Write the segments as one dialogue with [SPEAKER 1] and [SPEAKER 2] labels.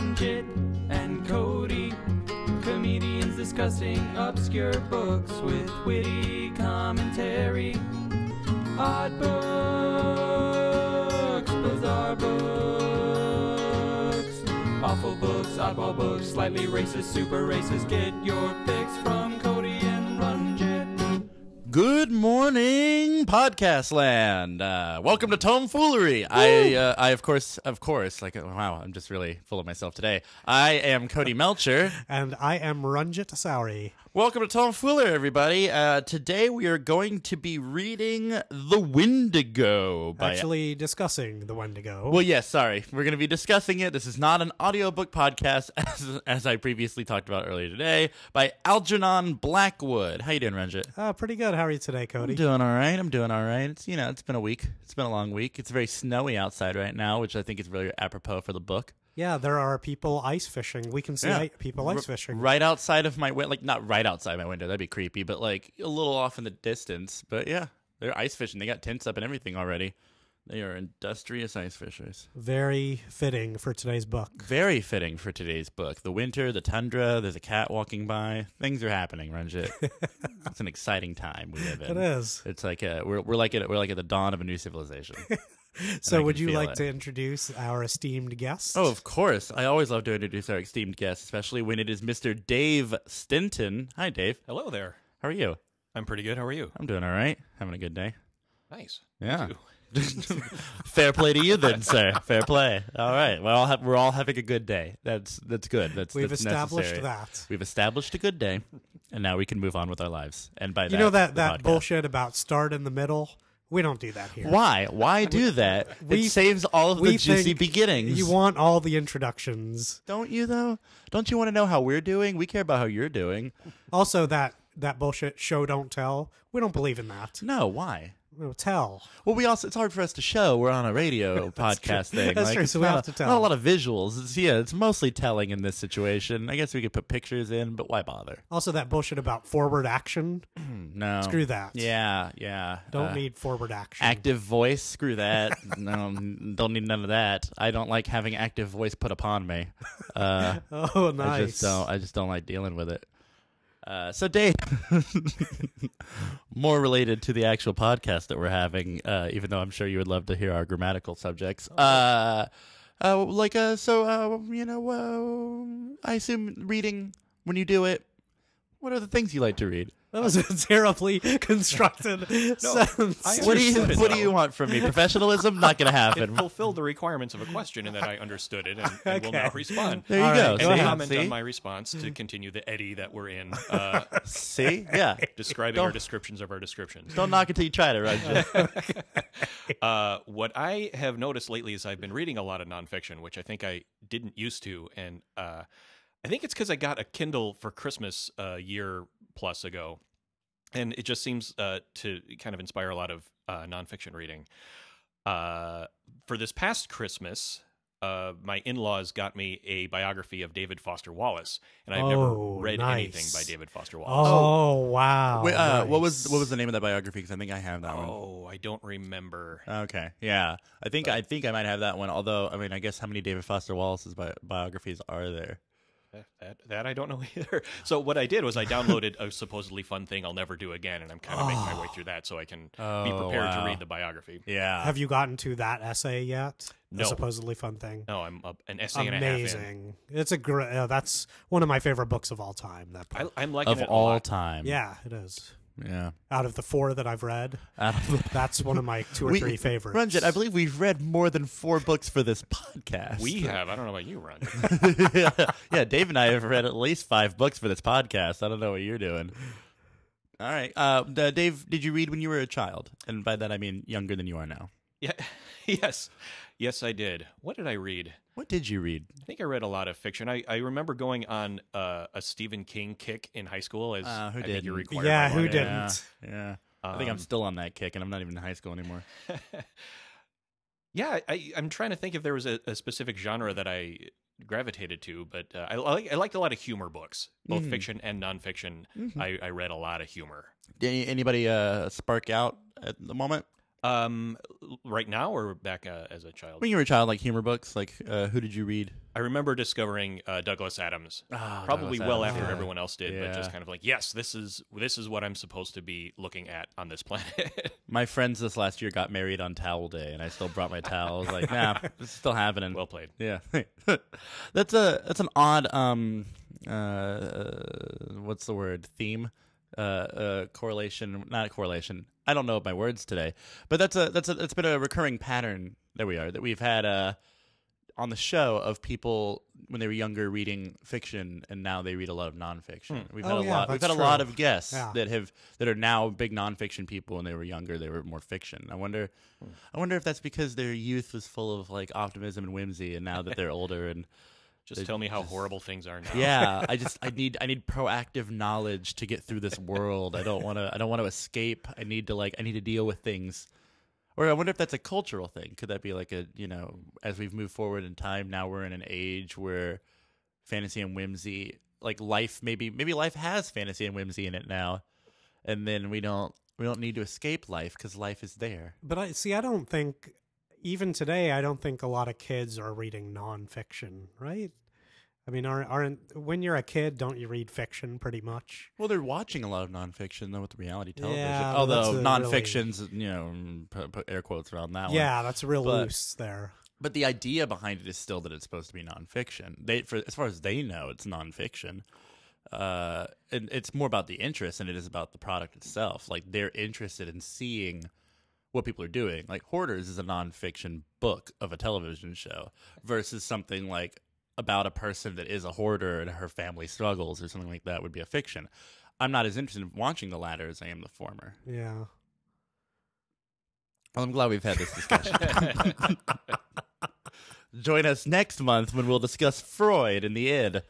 [SPEAKER 1] Runjit and Cody, comedians discussing obscure books with witty commentary. Odd books, bizarre books, awful books, oddball books, slightly racist, super racist. Get your fix from Cody and Runjit.
[SPEAKER 2] Good morning, podcast land. Welcome to Tomfoolery. I of course, like, wow, I'm just really full of myself today. I am Cody Melcher.
[SPEAKER 3] And I am Runjit Sauri.
[SPEAKER 2] Welcome to Tomfoolery, everybody. Today we are going to be reading The Wendigo.
[SPEAKER 3] Actually discussing The Wendigo.
[SPEAKER 2] Well, yes, sorry. We're going to be discussing it. This is not an audiobook podcast, as I previously talked about earlier today, by Algernon Blackwood. How you doing, Ranjit?
[SPEAKER 3] Pretty good. How are you today, Cody?
[SPEAKER 2] I'm doing all right. It's, it's been a week. It's been a long week. It's very snowy outside right now, which I think is really apropos for the book.
[SPEAKER 3] Yeah, there are people ice fishing. We can see people ice fishing.
[SPEAKER 2] Right outside of my window. Like, not right outside my window. That'd be creepy, but like a little off in the distance. But yeah, they're ice fishing. They got tents up and everything already. They are industrious ice fishers.
[SPEAKER 3] Very fitting for today's book.
[SPEAKER 2] Very fitting for today's book. The winter, the tundra, there's a cat walking by. Things are happening, Ranjit. It's an exciting time we live in.
[SPEAKER 3] It is.
[SPEAKER 2] It's like we're like at the dawn of a new civilization.
[SPEAKER 3] So would you like to introduce our esteemed guest?
[SPEAKER 2] Oh, of course. I always love to introduce our esteemed guest, especially when it is Mr. Dave Stinton. Hi, Dave.
[SPEAKER 4] Hello there.
[SPEAKER 2] How are you?
[SPEAKER 4] I'm pretty good. How are you?
[SPEAKER 2] I'm doing all right. Having a good day.
[SPEAKER 4] Nice.
[SPEAKER 2] Yeah. Fair play to you then, sir. Fair play. All right. We're all having a good day. That's good.
[SPEAKER 3] We've
[SPEAKER 2] that's
[SPEAKER 3] established
[SPEAKER 2] necessary.
[SPEAKER 3] that.
[SPEAKER 2] We've established a good day, and now we can move on with our lives. And by that,
[SPEAKER 3] You know that
[SPEAKER 2] podcast.
[SPEAKER 3] bullshit about start in the middle? We don't do that here.
[SPEAKER 2] Why? Why do that? It saves all of the juicy beginnings.
[SPEAKER 3] You want all the introductions.
[SPEAKER 2] Don't you, though? Don't you want to know how we're doing? We care about how you're doing.
[SPEAKER 3] Also, that bullshit show don't tell. We don't believe in that.
[SPEAKER 2] No, why?
[SPEAKER 3] No, tell.
[SPEAKER 2] Well, it's hard for us to show. We're on a radio podcast thing.
[SPEAKER 3] That's true, so we have to tell.
[SPEAKER 2] Not a lot of visuals. It's mostly telling in this situation. I guess we could put pictures in, but why bother?
[SPEAKER 3] Also, that bullshit about forward action.
[SPEAKER 2] No.
[SPEAKER 3] Screw that.
[SPEAKER 2] Yeah.
[SPEAKER 3] Don't need forward action.
[SPEAKER 2] Active voice, screw that. No, don't need none of that. I don't like having active voice put upon me.
[SPEAKER 3] Oh, nice.
[SPEAKER 2] I just don't like dealing with it. So Dave, more related to the actual podcast that we're having, even though I'm sure you would love to hear our grammatical subjects. I assume reading, when you do it, what are the things you like to read?
[SPEAKER 3] That was a terribly constructed sentence.
[SPEAKER 2] What do you want from me? Professionalism? Not going to happen.
[SPEAKER 4] It fulfilled the requirements of a question in that I understood it and will now respond.
[SPEAKER 2] There you go.
[SPEAKER 4] And
[SPEAKER 2] See?
[SPEAKER 4] comment on my response to continue the eddy that we're in.
[SPEAKER 2] See? Yeah.
[SPEAKER 4] Describing our descriptions of our descriptions.
[SPEAKER 2] Don't knock it till you try it, right?
[SPEAKER 4] What I have noticed lately is I've been reading a lot of nonfiction, which I think I didn't used to. And I think it's because I got a Kindle for Christmas a year plus ago. And it just seems to kind of inspire a lot of nonfiction reading. For this past Christmas, my in-laws got me a biography of David Foster Wallace, and I've never read anything by David Foster Wallace.
[SPEAKER 3] Oh, wow.
[SPEAKER 2] Wait,
[SPEAKER 3] nice.
[SPEAKER 2] what was the name of that biography? Because I think I have that one.
[SPEAKER 4] Oh, I don't remember.
[SPEAKER 2] Okay, yeah, I think I might have that one. Although, I mean, I guess how many David Foster Wallace's biographies are there?
[SPEAKER 4] That I don't know either. So what I did was I downloaded a supposedly fun thing I'll never do again, and I'm kind of making my way through that so I can be prepared to read the biography.
[SPEAKER 2] Yeah.
[SPEAKER 3] Have you gotten to that essay yet?
[SPEAKER 4] No.
[SPEAKER 3] The supposedly fun thing.
[SPEAKER 4] No, I'm an essay and a half in.
[SPEAKER 3] Amazing. It's a great. That's one of my favorite books of all time. That book.
[SPEAKER 4] I'm liking
[SPEAKER 2] Of
[SPEAKER 4] it a
[SPEAKER 2] all
[SPEAKER 4] lot.
[SPEAKER 2] time.
[SPEAKER 3] Yeah, it is.
[SPEAKER 2] Yeah.
[SPEAKER 3] Out of the 4 that I've read, that's one of my 2 or 3 favorites.
[SPEAKER 2] Ranjit, I believe we've read more than 4 books for this podcast.
[SPEAKER 4] We have. I don't know about you, Ron.
[SPEAKER 2] Yeah, Dave and I have read at least 5 books for this podcast. I don't know what you're doing. All right. Dave, did you read when you were a child? And by that, I mean younger than you are now.
[SPEAKER 4] Yeah. Yes, I did. What did I read?
[SPEAKER 2] What did you read?
[SPEAKER 4] I think I read a lot of fiction. I remember going on a Stephen King kick in high school. As
[SPEAKER 2] who
[SPEAKER 4] I think
[SPEAKER 2] didn't?
[SPEAKER 4] you're required.
[SPEAKER 3] Yeah,
[SPEAKER 4] by
[SPEAKER 3] who
[SPEAKER 4] law.
[SPEAKER 3] didn't?
[SPEAKER 2] Yeah. I think I'm still on that kick, and I'm not even in high school anymore.
[SPEAKER 4] Yeah, I'm trying to think if there was a specific genre that I gravitated to, but I liked a lot of humor books, both fiction and nonfiction. I read a lot of humor.
[SPEAKER 2] Did anybody spark out at the moment?
[SPEAKER 4] right now or back as a child?
[SPEAKER 2] When you were a child, like humor books, like who did you read?
[SPEAKER 4] I remember discovering Douglas Adams,
[SPEAKER 2] Oh,
[SPEAKER 4] probably
[SPEAKER 2] Douglas
[SPEAKER 4] well
[SPEAKER 2] Adams,
[SPEAKER 4] after
[SPEAKER 2] yeah.
[SPEAKER 4] everyone else did, but just
[SPEAKER 2] Yeah.
[SPEAKER 4] kind of like, yes, this is what I'm supposed to be looking at on this planet.
[SPEAKER 2] My friends this last year got married on Towel Day, and I still brought my towel. I was like, nah, it's still happening.
[SPEAKER 4] Well played.
[SPEAKER 2] Yeah, that's an odd what's the word, theme, correlation, not correlation. I don't know my words today, but that's been a recurring pattern that we've had on the show of people when they were younger reading fiction, and now they read a lot of nonfiction. We've had
[SPEAKER 3] Oh,
[SPEAKER 2] a
[SPEAKER 3] yeah,
[SPEAKER 2] lot. We've
[SPEAKER 3] that's
[SPEAKER 2] had a lot
[SPEAKER 3] true.
[SPEAKER 2] of guests
[SPEAKER 3] Yeah.
[SPEAKER 2] that are now big nonfiction people. When they were younger, they were more fiction. I wonder if that's because their youth was full of like optimism and whimsy, and now that they're older and
[SPEAKER 4] Just tell me how horrible things are now.
[SPEAKER 2] yeah, I need proactive knowledge to get through this world. I don't want to escape. I need to deal with things. Or I wonder if that's a cultural thing. Could that be like as we've moved forward in time, now we're in an age where fantasy and whimsy, like life, maybe life has fantasy and whimsy in it now, and then we don't need to escape life because life is there.
[SPEAKER 3] But I don't think even today. I don't think a lot of kids are reading nonfiction, right? I mean, aren't when you're a kid, don't you read fiction pretty much?
[SPEAKER 2] Well, they're watching a lot of nonfiction though with reality television.
[SPEAKER 3] Yeah,
[SPEAKER 2] Although
[SPEAKER 3] that's a
[SPEAKER 2] nonfiction's, put air quotes around that one.
[SPEAKER 3] Yeah, that's real
[SPEAKER 2] But-
[SPEAKER 3] loose there.
[SPEAKER 2] But the idea behind it is still that it's supposed to be nonfiction. As far as they know, it's nonfiction. And it's more about the interest than it is about the product itself. Like they're interested in seeing what people are doing. Like Hoarders is a nonfiction book of a television show versus something like about a person that is a hoarder and her family struggles or something like that would be a fiction. I'm not as interested in watching the latter as I am the former.
[SPEAKER 3] Yeah.
[SPEAKER 2] Well, I'm glad we've had this discussion. Join us next month when we'll discuss Freud and the id.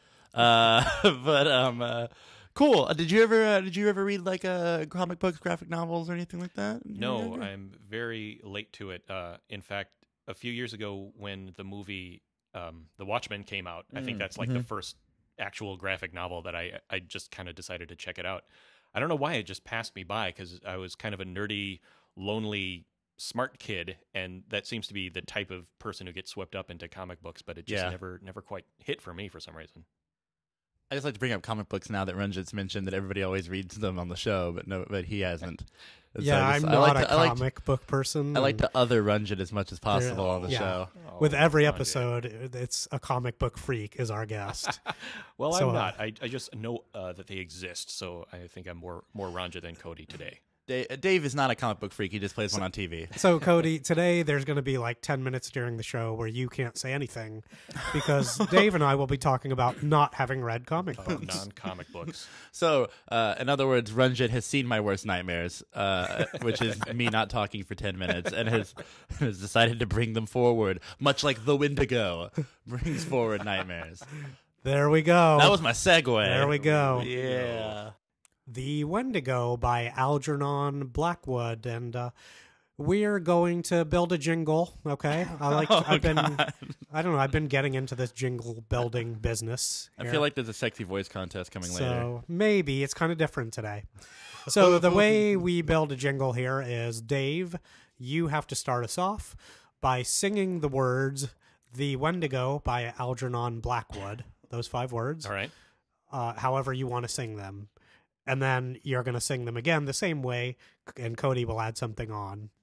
[SPEAKER 2] Cool. Did you ever read like comic books, graphic novels, or anything like that?
[SPEAKER 4] No, I'm very late to it. In fact, a few years ago when the movie The Watchmen came out, I think that's like the first actual graphic novel that I just kind of decided to check it out. I don't know why it just passed me by because I was kind of a nerdy, lonely, smart kid, and that seems to be the type of person who gets swept up into comic books, but it just never quite hit for me for some reason.
[SPEAKER 2] I just like to bring up comic books now that Ranjit's mentioned that everybody always reads them on the show, but he hasn't. And so
[SPEAKER 3] Yeah,
[SPEAKER 2] I just-
[SPEAKER 3] I'm
[SPEAKER 2] I
[SPEAKER 3] not
[SPEAKER 2] like
[SPEAKER 3] a
[SPEAKER 2] to- I like to-
[SPEAKER 3] comic book person.
[SPEAKER 2] I like
[SPEAKER 3] and
[SPEAKER 2] to other Ranjit as much as possible on the
[SPEAKER 3] Yeah.
[SPEAKER 2] show.
[SPEAKER 3] with
[SPEAKER 4] Oh,
[SPEAKER 3] every
[SPEAKER 4] Ranjit.
[SPEAKER 3] episode, it's a comic book freak is our guest.
[SPEAKER 4] Well,
[SPEAKER 3] So,
[SPEAKER 4] I'm not. I just know that they exist, so I think I'm more Ranja than Cody today.
[SPEAKER 2] Dave is not a comic book freak. He just plays one on TV.
[SPEAKER 3] So, Cody, today there's going to be like 10 minutes during the show where you can't say anything because Dave and I will be talking about not having read comic books.
[SPEAKER 4] Non-comic books.
[SPEAKER 2] So, in other words, Ranjit has seen my worst nightmares, which is me not talking for 10 minutes, and has decided to bring them forward, much like the Wendigo brings forward nightmares.
[SPEAKER 3] There we go.
[SPEAKER 2] That was my segue.
[SPEAKER 3] There we go.
[SPEAKER 2] Yeah.
[SPEAKER 3] The Wendigo by Algernon Blackwood, and we're going to build a jingle. Okay, I've been getting into this jingle building business.
[SPEAKER 2] I
[SPEAKER 3] here.
[SPEAKER 2] feel like there's a sexy voice contest coming later.
[SPEAKER 3] So maybe it's kind of different today. So the way we build a jingle here is, Dave, you have to start us off by singing the words "The Wendigo" by Algernon Blackwood. Those 5 words.
[SPEAKER 4] All right.
[SPEAKER 3] However you want to sing them. And then you're going to sing them again the same way, and Cody will add something on.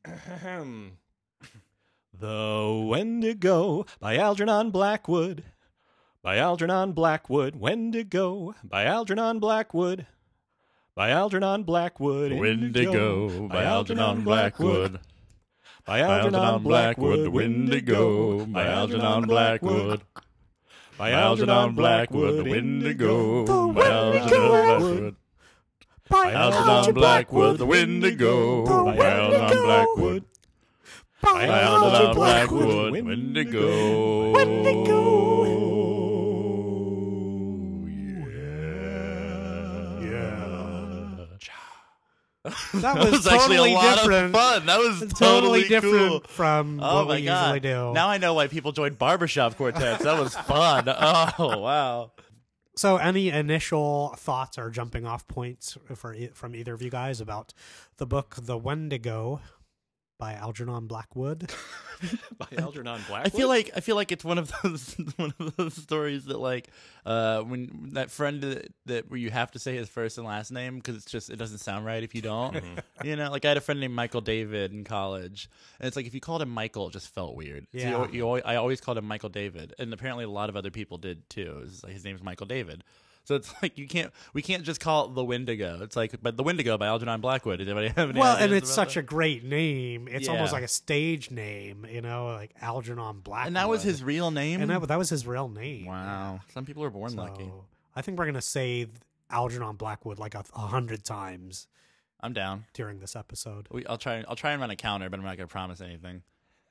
[SPEAKER 4] The Wendigo by Algernon Blackwood. By Algernon Blackwood. Wendigo by Algernon Blackwood. By Algernon Blackwood.
[SPEAKER 2] Wendigo by Algernon Blackwood.
[SPEAKER 4] By Algernon Blackwood.
[SPEAKER 2] Wendigo by Algernon Blackwood. By Algernon Blackwood, Wendigo by Algernon Blackwood. By Algernon Blackwood, the Wendigo by Algernon Blackwood. By Algernon Blackwood, Wendigo.
[SPEAKER 3] That
[SPEAKER 2] That was actually
[SPEAKER 3] totally
[SPEAKER 2] a lot
[SPEAKER 3] different.
[SPEAKER 2] of fun. That was
[SPEAKER 3] Totally
[SPEAKER 2] cool.
[SPEAKER 3] different from
[SPEAKER 2] Oh
[SPEAKER 3] what
[SPEAKER 2] my
[SPEAKER 3] we
[SPEAKER 2] god!
[SPEAKER 3] usually do.
[SPEAKER 2] Now I know why people join barbershop quartets. That was fun. Oh wow!
[SPEAKER 3] So, any initial thoughts or jumping off points from either of you guys about the book The Wendigo? by Algernon Blackwood.
[SPEAKER 4] By Algernon Blackwood.
[SPEAKER 2] I feel like it's one of those stories that like when that friend that where you have to say his first and last name because it doesn't sound right if you don't. You know, like I had a friend named Michael David in college, and it's like if you called him Michael, it just felt weird.
[SPEAKER 3] Yeah.
[SPEAKER 2] So I always called him Michael David, and apparently a lot of other people did too. It's like his name's Michael David. So it's like we can't just call it The Wendigo. It's like, but The Wendigo by Algernon Blackwood. Did anybody have any
[SPEAKER 3] Well,
[SPEAKER 2] ideas
[SPEAKER 3] and it's
[SPEAKER 2] about
[SPEAKER 3] such
[SPEAKER 2] that?
[SPEAKER 3] a great name. It's almost
[SPEAKER 2] Yeah.
[SPEAKER 3] like a stage name, you know, like Algernon Blackwood.
[SPEAKER 2] And that was his real name.
[SPEAKER 3] And that was his real name.
[SPEAKER 2] Wow, some people are born
[SPEAKER 3] So,
[SPEAKER 2] lucky.
[SPEAKER 3] I think we're gonna say Algernon Blackwood like 100 times
[SPEAKER 2] I'm down.
[SPEAKER 3] during this episode.
[SPEAKER 2] I'll try and run a counter, but I'm not going to promise anything.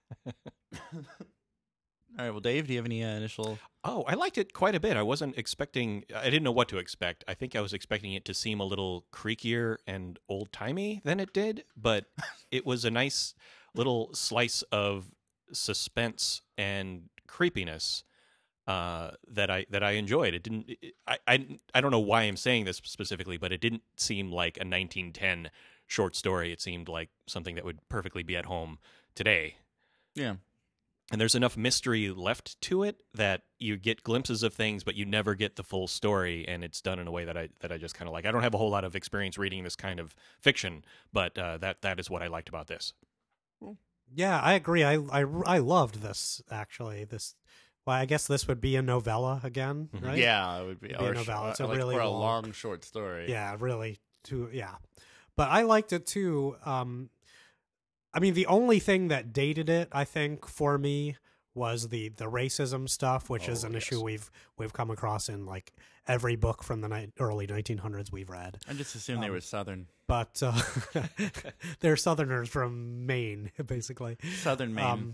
[SPEAKER 2] All right. Well, Dave, do you have any initial?
[SPEAKER 4] Oh, I liked it quite a bit. I wasn't expecting. I didn't know what to expect. I think I was expecting it to seem a little creakier and old timey than it did, but it was a nice little slice of suspense and creepiness that I enjoyed. It didn't. I don't know why I'm saying this specifically, but it didn't seem like a 1910 short story. It seemed like something that would perfectly be at home today.
[SPEAKER 2] Yeah.
[SPEAKER 4] And there's enough mystery left to it that you get glimpses of things, but you never get the full story. And it's done in a way that I just kind of like. I don't have a whole lot of experience reading this kind of fiction, but that is what I liked about this.
[SPEAKER 3] Yeah, I agree. I loved this actually. Well, I guess this would be a novella again, right?
[SPEAKER 2] Yeah, it would be,
[SPEAKER 3] It'd be a novella. It's a really
[SPEAKER 2] or a
[SPEAKER 3] long-
[SPEAKER 2] long short story.
[SPEAKER 3] Yeah, really. But I liked it too. I mean, the only thing that dated it, I think, for me was the racism stuff, which is an issue we've come across in like every book from the early 1900s we've read.
[SPEAKER 2] I just assumed they were Southern.
[SPEAKER 3] But they're Southerners from Maine, basically.
[SPEAKER 2] Southern Maine.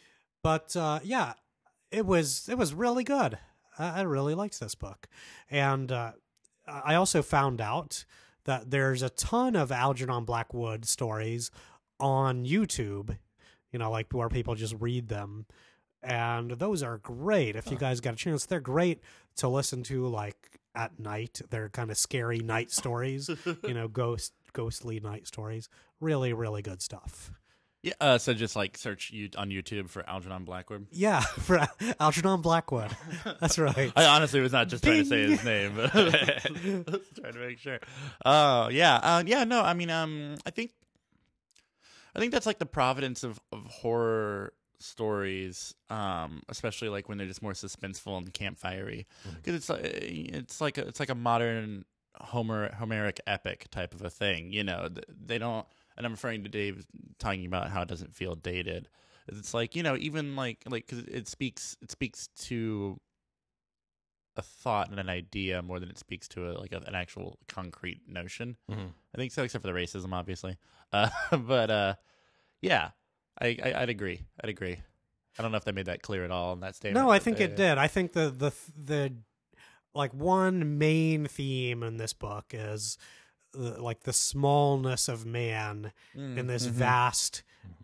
[SPEAKER 3] Yeah, it was really good. I really liked this book, and I also found out that there's a ton of Algernon Blackwood stories on YouTube, you know, like where people just read them, and those are great. If you guys got a chance, they're great to listen to like at night. They're kind of scary night stories, you know, ghostly night stories. Really, really good stuff.
[SPEAKER 2] Yeah. So just like search on YouTube for Algernon Blackwood.
[SPEAKER 3] Yeah, for Algernon Blackwood. That's right.
[SPEAKER 2] I honestly was not just trying to say his name, but I was trying to make sure. Oh, yeah. Yeah, no, I mean, I think that's like the providence of horror stories, especially like when they're just more suspenseful and campfirey, because it's like a modern Homeric epic type of a thing. You know, they don't. And I'm referring to Dave talking about how it doesn't feel dated. It's like, you know, even like because it speaks to a thought and an idea more than it speaks to an actual concrete notion.
[SPEAKER 4] Mm-hmm.
[SPEAKER 2] I think so, except for the racism, obviously. But yeah, I'd agree. I don't know if they made that clear at all in that statement.
[SPEAKER 3] No, I think it did. I think the like one main theme in this book is like the smallness of man in this vast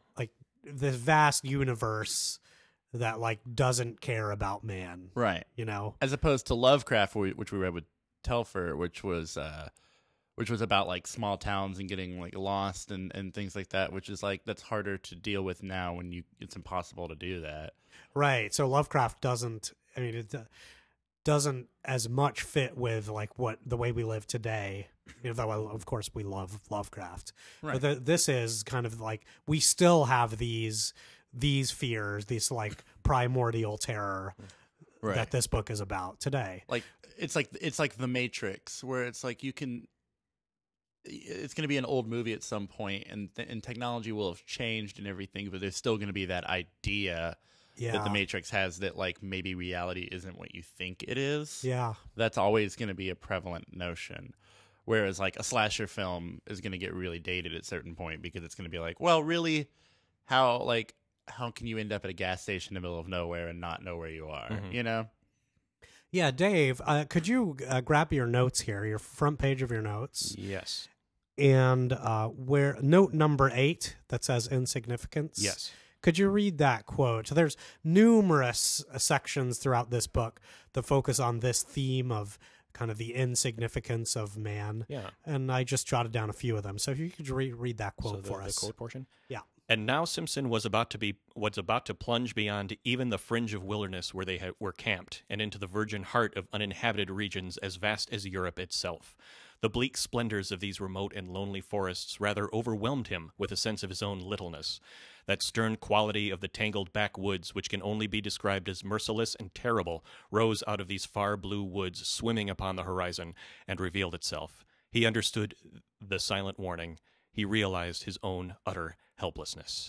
[SPEAKER 3] universe that like doesn't care about man,
[SPEAKER 2] right?
[SPEAKER 3] You know,
[SPEAKER 2] as opposed to Lovecraft, which we read with Telfer, which was about like small towns and getting like lost and things like that, which is like that's harder to deal with now when it's impossible to do that.
[SPEAKER 3] Right. So Lovecraft doesn't. I mean, it doesn't as much fit with like the way we live today. You know, though of course we love Lovecraft,
[SPEAKER 2] right.
[SPEAKER 3] But this is kind of like we still have these fears, these like primordial terror
[SPEAKER 2] right.
[SPEAKER 3] that this book is about today.
[SPEAKER 2] Like it's like The Matrix, where it's like it's going to be an old movie at some point, and technology will have changed and everything, but there's still going to be that idea.
[SPEAKER 3] Yeah.
[SPEAKER 2] That The Matrix has that like maybe reality isn't what you think it is.
[SPEAKER 3] Yeah.
[SPEAKER 2] That's always going to be a prevalent notion. Whereas like a slasher film is going to get really dated at a certain point because it's going to be like, well, really, how can you end up at a gas station in the middle of nowhere and not know where you are?
[SPEAKER 4] Mm-hmm.
[SPEAKER 2] You know?
[SPEAKER 3] Yeah, Dave, could you grab your notes here, your front page of your notes?
[SPEAKER 4] Yes.
[SPEAKER 3] And where note number 8 that says insignificance.
[SPEAKER 4] Yes.
[SPEAKER 3] Could you read that quote? So there's numerous sections throughout this book that focus on this theme of kind of the insignificance of man.
[SPEAKER 4] Yeah.
[SPEAKER 3] And I just jotted down a few of them. So if you could read that quote for us.
[SPEAKER 4] The quote portion?
[SPEAKER 3] Yeah.
[SPEAKER 4] And now Simpson was about to plunge beyond even the fringe of wilderness where they were camped, and into the virgin heart of uninhabited regions as vast as Europe itself. The bleak splendors of these remote and lonely forests rather overwhelmed him with a sense of his own littleness. That stern quality of the tangled backwoods, which can only be described as merciless and terrible, rose out of these far blue woods swimming upon the horizon and revealed itself. He understood the silent warning. He realized his own utter helplessness.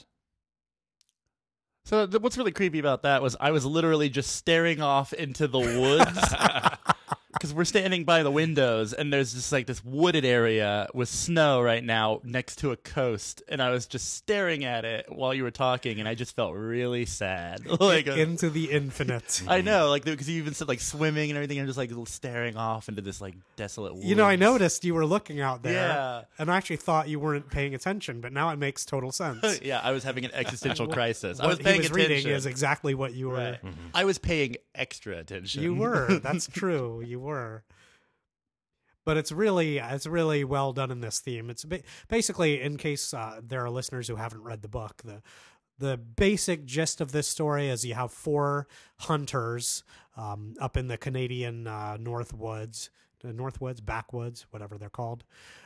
[SPEAKER 2] So what's really creepy about that was I was literally just staring off into the woods because we're standing by the windows and there's just like this wooded area with snow right now next to a coast, and I was just staring at it while you were talking, and I just felt really sad. Like
[SPEAKER 3] Into the infinite.
[SPEAKER 2] I know, like because you even said like swimming and everything. I'm just like staring off into this like desolate woods.
[SPEAKER 3] You know, I noticed you were looking out there,
[SPEAKER 2] Yeah.
[SPEAKER 3] and I actually thought you weren't paying attention, but now it makes total sense.
[SPEAKER 2] Yeah, I was having an existential crisis. I
[SPEAKER 3] What
[SPEAKER 2] was
[SPEAKER 3] he
[SPEAKER 2] paying
[SPEAKER 3] was
[SPEAKER 2] attention.
[SPEAKER 3] reading is exactly what you were.
[SPEAKER 2] Right. I was paying extra attention.
[SPEAKER 3] You were. That's true. You were. But it's really well done in this theme. It's basically, in case there are listeners who haven't read the book, the basic gist of this story is you have 4 hunters up in the Canadian Northwoods, backwoods, whatever they're called.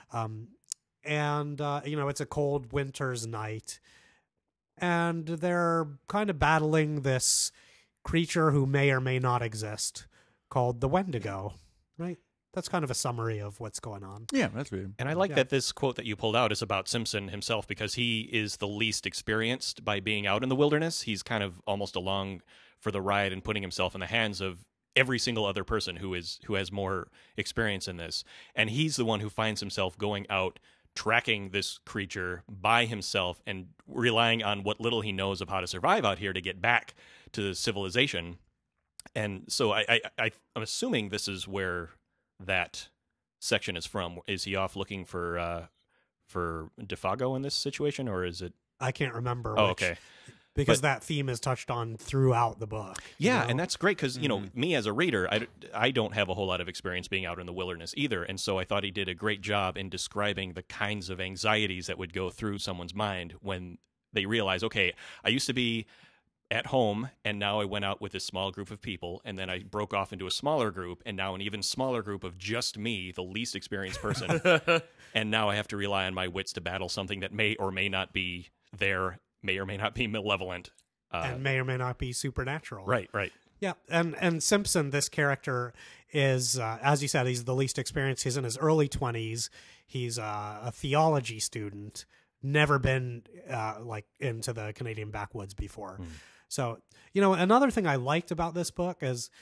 [SPEAKER 3] And it's a cold winter's night, and they're kind of battling this creature who may or may not exist called the Wendigo, right? That's kind of a summary of what's going on.
[SPEAKER 2] Yeah, that's weird.
[SPEAKER 4] And I like that this quote that you pulled out is about Simpson himself, because he is the least experienced by being out in the wilderness. He's kind of almost along for the ride and putting himself in the hands of every single other person who has more experience in this. And he's the one who finds himself going out, tracking this creature by himself and relying on what little he knows of how to survive out here to get back to civilization. And so I'm assuming this is where that section is from. Is he off looking for Defago in this situation, or is it?
[SPEAKER 3] I can't remember.
[SPEAKER 4] Oh,
[SPEAKER 3] which,
[SPEAKER 4] okay.
[SPEAKER 3] Because that theme is touched on throughout the book.
[SPEAKER 4] Yeah, and that's great because, me as a reader, I don't have a whole lot of experience being out in the wilderness either. And so I thought he did a great job in describing the kinds of anxieties that would go through someone's mind when they realize, okay, I used to be at home, and now I went out with this small group of people, and then I broke off into a smaller group, and now an even smaller group of just me, the least experienced person. And now I have to rely on my wits to battle something that may or may not be there, may or may not be malevolent.
[SPEAKER 3] And may or may not be supernatural.
[SPEAKER 4] Right.
[SPEAKER 3] Yeah, and Simpson, this character, is, as you said, he's the least experienced. He's in his early 20s. He's a theology student, never been into the Canadian backwoods before. So, another thing I liked about this book is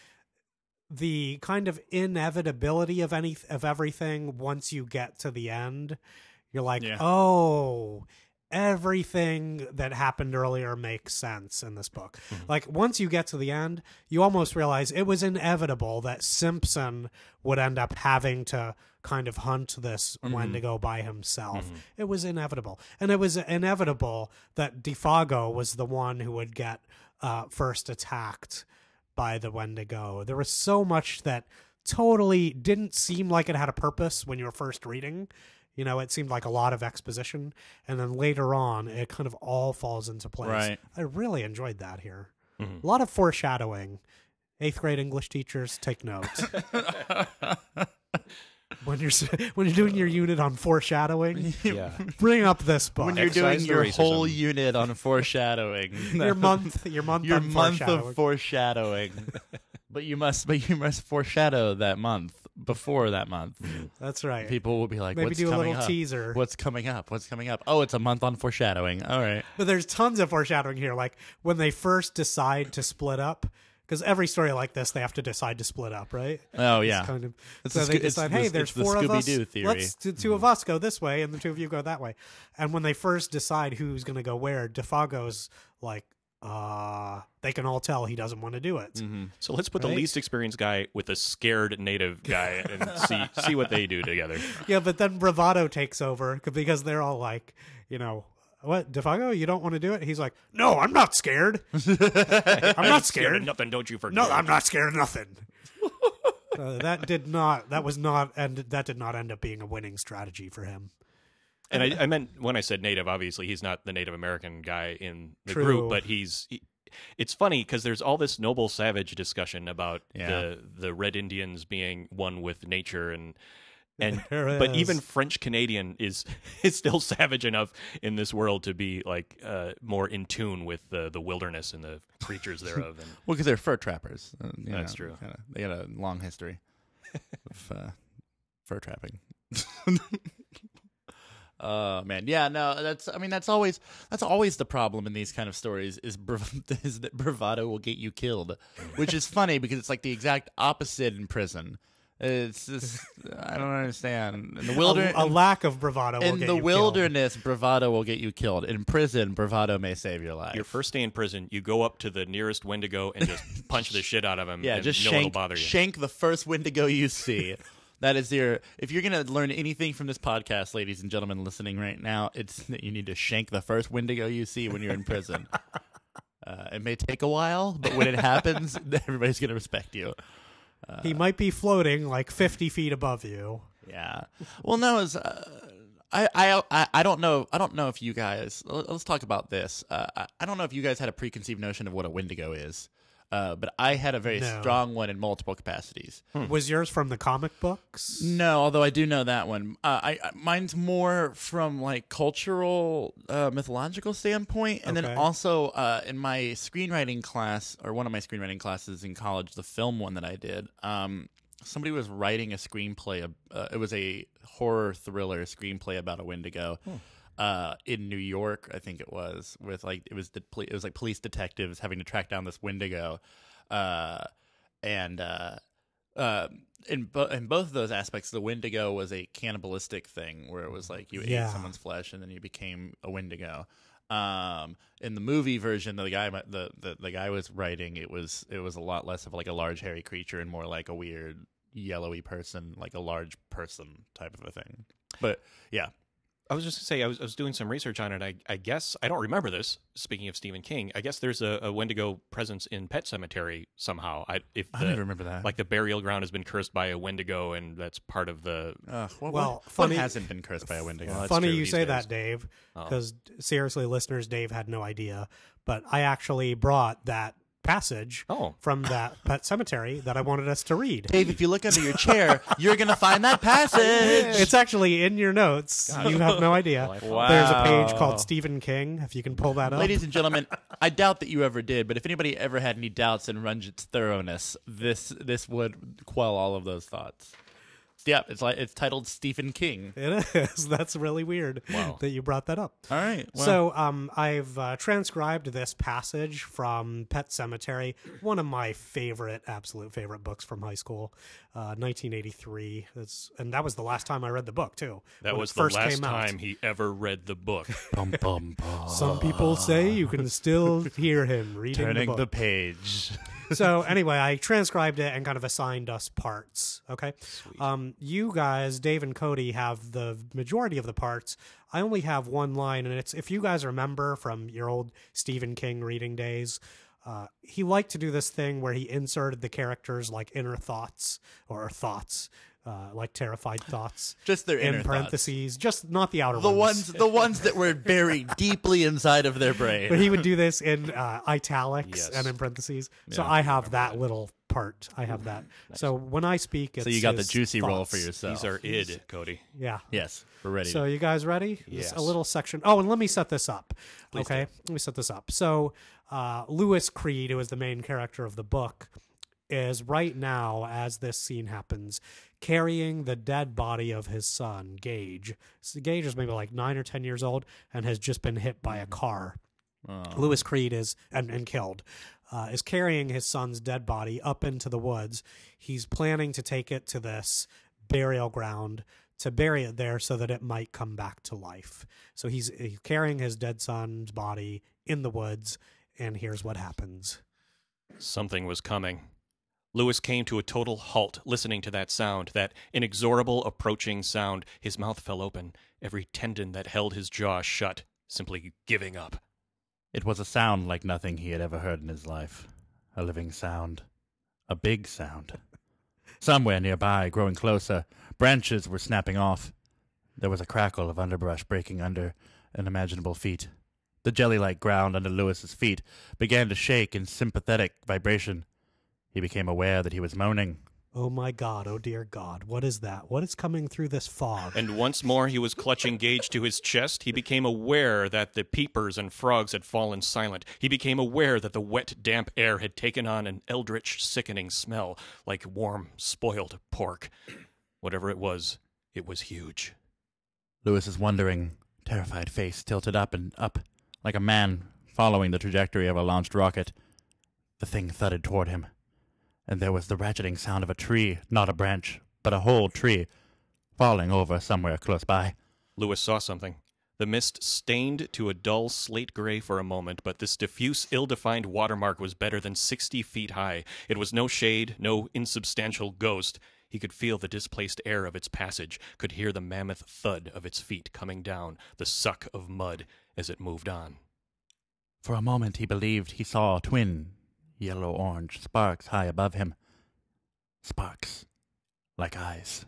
[SPEAKER 3] the kind of inevitability of everything. Once you get to the end, you're like, oh, everything that happened earlier makes sense in this book. Like, once you get to the end, you almost realize it was inevitable that Simpson would end up having to kind of hunt this Wendigo by himself. It was inevitable. And it was inevitable that Defago was the one who would get first attacked by the Wendigo. There was so much that totally didn't seem like it had a purpose when you were first reading. It seemed like a lot of exposition, and then later on, it kind of all falls into place.
[SPEAKER 2] Right.
[SPEAKER 3] I really enjoyed that here. A lot of foreshadowing. 8th grade English teachers, take note. When you're doing your unit on foreshadowing, bring up this book.
[SPEAKER 2] When you're
[SPEAKER 4] Excise
[SPEAKER 2] doing
[SPEAKER 4] the
[SPEAKER 2] your
[SPEAKER 4] racism.
[SPEAKER 2] whole unit on foreshadowing,
[SPEAKER 3] your month on
[SPEAKER 2] month
[SPEAKER 3] foreshadowing.
[SPEAKER 2] of foreshadowing, but you must foreshadow that month before that month.
[SPEAKER 3] That's right.
[SPEAKER 2] People will be like,
[SPEAKER 3] Maybe
[SPEAKER 2] "What's
[SPEAKER 3] do a
[SPEAKER 2] coming
[SPEAKER 3] little
[SPEAKER 2] up?
[SPEAKER 3] teaser.
[SPEAKER 2] What's coming up? What's coming up? Oh, it's a month on foreshadowing. All right."
[SPEAKER 3] But there's tons of foreshadowing here. Like when they first decide to split up, because every story like this, they have to decide to split up, right?
[SPEAKER 2] Oh yeah.
[SPEAKER 3] It's kind of,
[SPEAKER 2] It's
[SPEAKER 3] so
[SPEAKER 2] the
[SPEAKER 3] they
[SPEAKER 2] Sco- it's
[SPEAKER 3] decide,
[SPEAKER 2] the-
[SPEAKER 3] hey,
[SPEAKER 2] it's
[SPEAKER 3] there's
[SPEAKER 2] the
[SPEAKER 3] 4 of us.
[SPEAKER 2] Scooby-Doo theory.
[SPEAKER 3] Let's the 2 of us go this way, and the 2 of you go that way. And when they first decide who's going to go where, Defago's like, they can all tell he doesn't want to do it.
[SPEAKER 4] So let's put the
[SPEAKER 3] Right?
[SPEAKER 4] least experienced guy with a scared native guy and see what they do together.
[SPEAKER 3] Yeah, but then bravado takes over because they're all like, what, Defago, you don't want to do it? He's like, no, I'm not scared. I'm not
[SPEAKER 4] Scared
[SPEAKER 3] scared.
[SPEAKER 4] of nothing, don't you forget.
[SPEAKER 3] No, I'm not scared of nothing. That did not end up being a winning strategy for him.
[SPEAKER 4] And I meant when I said native, obviously he's not the Native American guy in the
[SPEAKER 3] True.
[SPEAKER 4] group, but it's funny because there's all this noble savage discussion about
[SPEAKER 2] Yeah.
[SPEAKER 4] the Red Indians being one with nature and
[SPEAKER 3] There
[SPEAKER 4] but
[SPEAKER 3] is.
[SPEAKER 4] even French Canadian is still savage enough in this world to be like more in tune with the wilderness and the creatures thereof. And
[SPEAKER 2] Well, because they're fur trappers.
[SPEAKER 4] That's true.
[SPEAKER 2] They got a long history of fur trapping. Oh man, yeah, no, that's always the problem in these kind of stories is that bravado will get you killed, which is funny because it's like the exact opposite in prison. It's just I don't understand. In the
[SPEAKER 3] a lack of bravado will
[SPEAKER 2] in
[SPEAKER 3] get
[SPEAKER 2] the
[SPEAKER 3] you
[SPEAKER 2] wilderness, bravado will get you killed. In prison, bravado may save your life.
[SPEAKER 4] your first day in prison, you go up to the nearest Wendigo and just punch the shit out of him.
[SPEAKER 2] Yeah,
[SPEAKER 4] and
[SPEAKER 2] just
[SPEAKER 4] no one will
[SPEAKER 2] shank,
[SPEAKER 4] bother you.
[SPEAKER 2] shank the first Wendigo you see. That is if you're going to learn anything from this podcast, ladies and gentlemen listening right now, it's that you need to shank the first Wendigo you see when you're in prison. It may take a while, but when it happens, everybody's going to respect you.
[SPEAKER 3] killed. He might be floating like 50 feet above you.
[SPEAKER 2] Yeah. Well, no, I don't know. I don't know if you guys. Let's talk about this. I don't know if you guys had a preconceived notion of what a Wendigo is. But I had a very
[SPEAKER 3] No.
[SPEAKER 2] strong one in multiple capacities.
[SPEAKER 3] Was yours from the comic books?
[SPEAKER 2] No, although I do know that one. Mine's more from like cultural, mythological standpoint, and then
[SPEAKER 3] Okay.
[SPEAKER 2] also in my screenwriting class, or one of my screenwriting classes in college, the film one that I did. Somebody was writing a screenplay. It was a horror thriller screenplay about a Wendigo. In New York, I think it was, with like it was like police detectives having to track down this Wendigo, and in both of those aspects, the Wendigo was a cannibalistic thing where it was like you ate someone's flesh and then you became a Wendigo. In the movie version, the guy was writing, it was a lot less of like a large hairy creature and more like a weird yellowy person, like a large person type of a thing. But yeah.
[SPEAKER 4] I was just going to say, I was doing some research on it. I guess, I don't remember this, speaking of Stephen King, I guess there's a Wendigo presence in Pet Sematary somehow.
[SPEAKER 2] I don't even remember that.
[SPEAKER 4] Like the burial ground has been cursed by a Wendigo, and that's part of the...
[SPEAKER 2] What
[SPEAKER 3] funny
[SPEAKER 2] hasn't been cursed by a Wendigo?
[SPEAKER 4] Well, that's
[SPEAKER 3] Funny
[SPEAKER 4] true
[SPEAKER 3] you
[SPEAKER 4] these
[SPEAKER 3] say
[SPEAKER 4] days.
[SPEAKER 3] that, Dave,
[SPEAKER 4] Oh.
[SPEAKER 3] because seriously, listeners, Dave had no idea. But I actually brought that passage
[SPEAKER 4] Oh.
[SPEAKER 3] from that Pet Cemetery that I wanted us to read.
[SPEAKER 2] Dave, if you look under your chair, you're going to find that passage.
[SPEAKER 3] It's actually in your notes. You have no idea.
[SPEAKER 4] Wow.
[SPEAKER 3] There's a page called Stephen King, if you can pull that up.
[SPEAKER 2] Ladies and gentlemen, I doubt that you ever did, but if anybody ever had any doubts in Rungett's thoroughness, this would quell all of those thoughts. Yeah, it's titled Stephen King.
[SPEAKER 3] It is. That's really weird
[SPEAKER 4] Wow.
[SPEAKER 3] that you brought that up.
[SPEAKER 2] All right. Well,
[SPEAKER 3] So I've transcribed this passage from Pet Cemetery, one of my absolute favorite books from high school, 1983. And that was the last time I read the book, too.
[SPEAKER 4] That
[SPEAKER 3] when
[SPEAKER 4] was
[SPEAKER 3] it
[SPEAKER 4] the
[SPEAKER 3] first
[SPEAKER 4] last
[SPEAKER 3] came out.
[SPEAKER 4] time he ever read the book.
[SPEAKER 2] bum, bum, bum.
[SPEAKER 3] Some people say you can still hear him reading
[SPEAKER 2] Turning
[SPEAKER 3] the
[SPEAKER 2] the
[SPEAKER 3] book.
[SPEAKER 2] page.
[SPEAKER 3] So anyway, I transcribed it and kind of assigned us parts. Okay, you guys, Dave and Cody, have the majority of the parts. I only have one line, and it's if you guys remember from your old Stephen King reading days. He liked to do this thing where he inserted the characters' like inner thoughts or thoughts, like terrified thoughts,
[SPEAKER 2] Just their inner
[SPEAKER 3] in
[SPEAKER 2] thoughts.
[SPEAKER 3] parentheses, just not the outer
[SPEAKER 2] The ones that were buried deeply inside of their brain.
[SPEAKER 3] But he would do this in italics
[SPEAKER 4] Yes.
[SPEAKER 3] and in parentheses. So
[SPEAKER 2] Yeah.
[SPEAKER 3] I have that little part. I have that. So when I speak, it's
[SPEAKER 2] So you got the
[SPEAKER 3] his
[SPEAKER 2] juicy roll
[SPEAKER 3] thoughts.
[SPEAKER 2] for yourself.
[SPEAKER 4] These are id, Cody.
[SPEAKER 3] Yeah.
[SPEAKER 2] Yes, we're ready.
[SPEAKER 3] So you guys ready?
[SPEAKER 4] Yes.
[SPEAKER 3] A little section. Oh, and let me set this up.
[SPEAKER 2] Please
[SPEAKER 3] okay. Let me set this up. So Lewis Creed, who is the main character of the book, is right now, as this scene happens, carrying the dead body of his son, Gage. So Gage is maybe like 9 or 10 years old and has just been hit by a car. Lewis Creed is and killed. Is carrying his son's dead body up into the woods. He's planning to take it to this burial ground to bury it there so that it might come back to life. So he's carrying his dead son's body in the woods, and here's what happens.
[SPEAKER 4] Something was coming. Lewis came to a total halt listening to that sound, that inexorable approaching sound. His mouth fell open, every tendon that held his jaw shut, simply giving up.
[SPEAKER 2] It was a sound like nothing he had ever heard in his life. A living sound. A big sound. Somewhere nearby, growing closer, branches were snapping off. There was a crackle of underbrush breaking under unimaginable feet. The jelly-like ground under Lewis's feet began to shake in sympathetic vibration. He became aware that he was moaning.
[SPEAKER 3] Oh my God, oh dear God, what is that? What is coming through this fog?
[SPEAKER 4] And once more he was clutching Gage to his chest. He became aware that the peepers and frogs had fallen silent. He became aware that the wet, damp air had taken on an eldritch, sickening smell, like warm, spoiled pork. Whatever it was huge.
[SPEAKER 2] Lewis's wondering, terrified face tilted up and up, like a man following the trajectory of a launched rocket. The thing thudded toward him, and there was the ratcheting sound of a tree, not a branch, but a whole tree, falling over somewhere close by.
[SPEAKER 4] Lewis saw something. The mist stained to a dull slate gray for a moment, but this diffuse, ill-defined watermark was better than 60 feet high. It was no shade, no insubstantial ghost. He could feel the displaced air of its passage, could hear the mammoth thud of its feet coming down, the suck of mud as it moved on.
[SPEAKER 2] For a moment he believed he saw twin, yellow-orange sparks high above him. Sparks like eyes.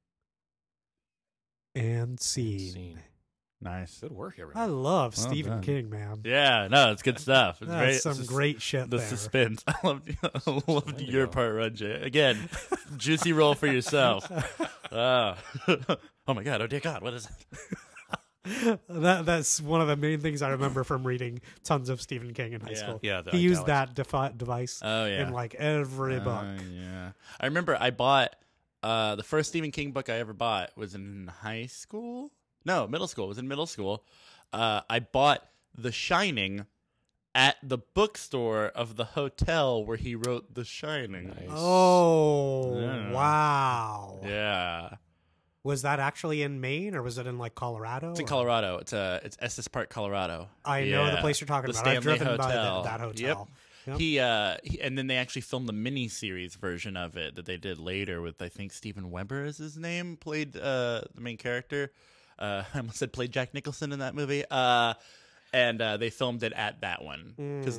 [SPEAKER 3] And scene.
[SPEAKER 4] Scene.
[SPEAKER 2] Nice.
[SPEAKER 4] Good work,
[SPEAKER 3] I
[SPEAKER 4] everyone.
[SPEAKER 3] love
[SPEAKER 2] Well
[SPEAKER 3] Stephen
[SPEAKER 2] done.
[SPEAKER 3] King, man.
[SPEAKER 2] Yeah, no, it's good stuff. It's
[SPEAKER 3] That's some
[SPEAKER 2] it's
[SPEAKER 3] great shit
[SPEAKER 2] the
[SPEAKER 3] there.
[SPEAKER 2] suspense. I loved
[SPEAKER 4] Way to
[SPEAKER 2] your
[SPEAKER 4] go.
[SPEAKER 2] part, Runjay. Again, juicy roll for yourself. Oh. Oh my God! Oh dear God! What is it?
[SPEAKER 3] That's one of the main things I remember from reading tons of Stephen King in high
[SPEAKER 2] Yeah.
[SPEAKER 3] school.
[SPEAKER 4] Yeah, the
[SPEAKER 3] he used
[SPEAKER 4] italics.
[SPEAKER 3] that device
[SPEAKER 2] Oh yeah.
[SPEAKER 3] in like every book.
[SPEAKER 2] Yeah. I remember I bought the first Stephen King book I ever bought was in high school. No, middle school. It was in middle school. I bought The Shining at the bookstore of the hotel where he wrote The Shining.
[SPEAKER 4] Nice.
[SPEAKER 3] Oh,
[SPEAKER 2] Yeah.
[SPEAKER 3] wow.
[SPEAKER 2] Yeah.
[SPEAKER 3] Was that actually in Maine or was it in like Colorado?
[SPEAKER 2] It's in
[SPEAKER 3] or-
[SPEAKER 2] Colorado. It's Estes Park, Colorado.
[SPEAKER 3] I know the
[SPEAKER 2] Yeah.
[SPEAKER 3] place you're talking
[SPEAKER 2] The
[SPEAKER 3] about. I've
[SPEAKER 2] Stanley
[SPEAKER 3] driven by
[SPEAKER 2] Hotel.
[SPEAKER 3] that hotel. Yep.
[SPEAKER 2] He and then they actually filmed the mini-series version of it that they did later with, I think, Steven Weber is his name, played the main character. I almost said played Jack Nicholson in that movie. And they filmed it at that one because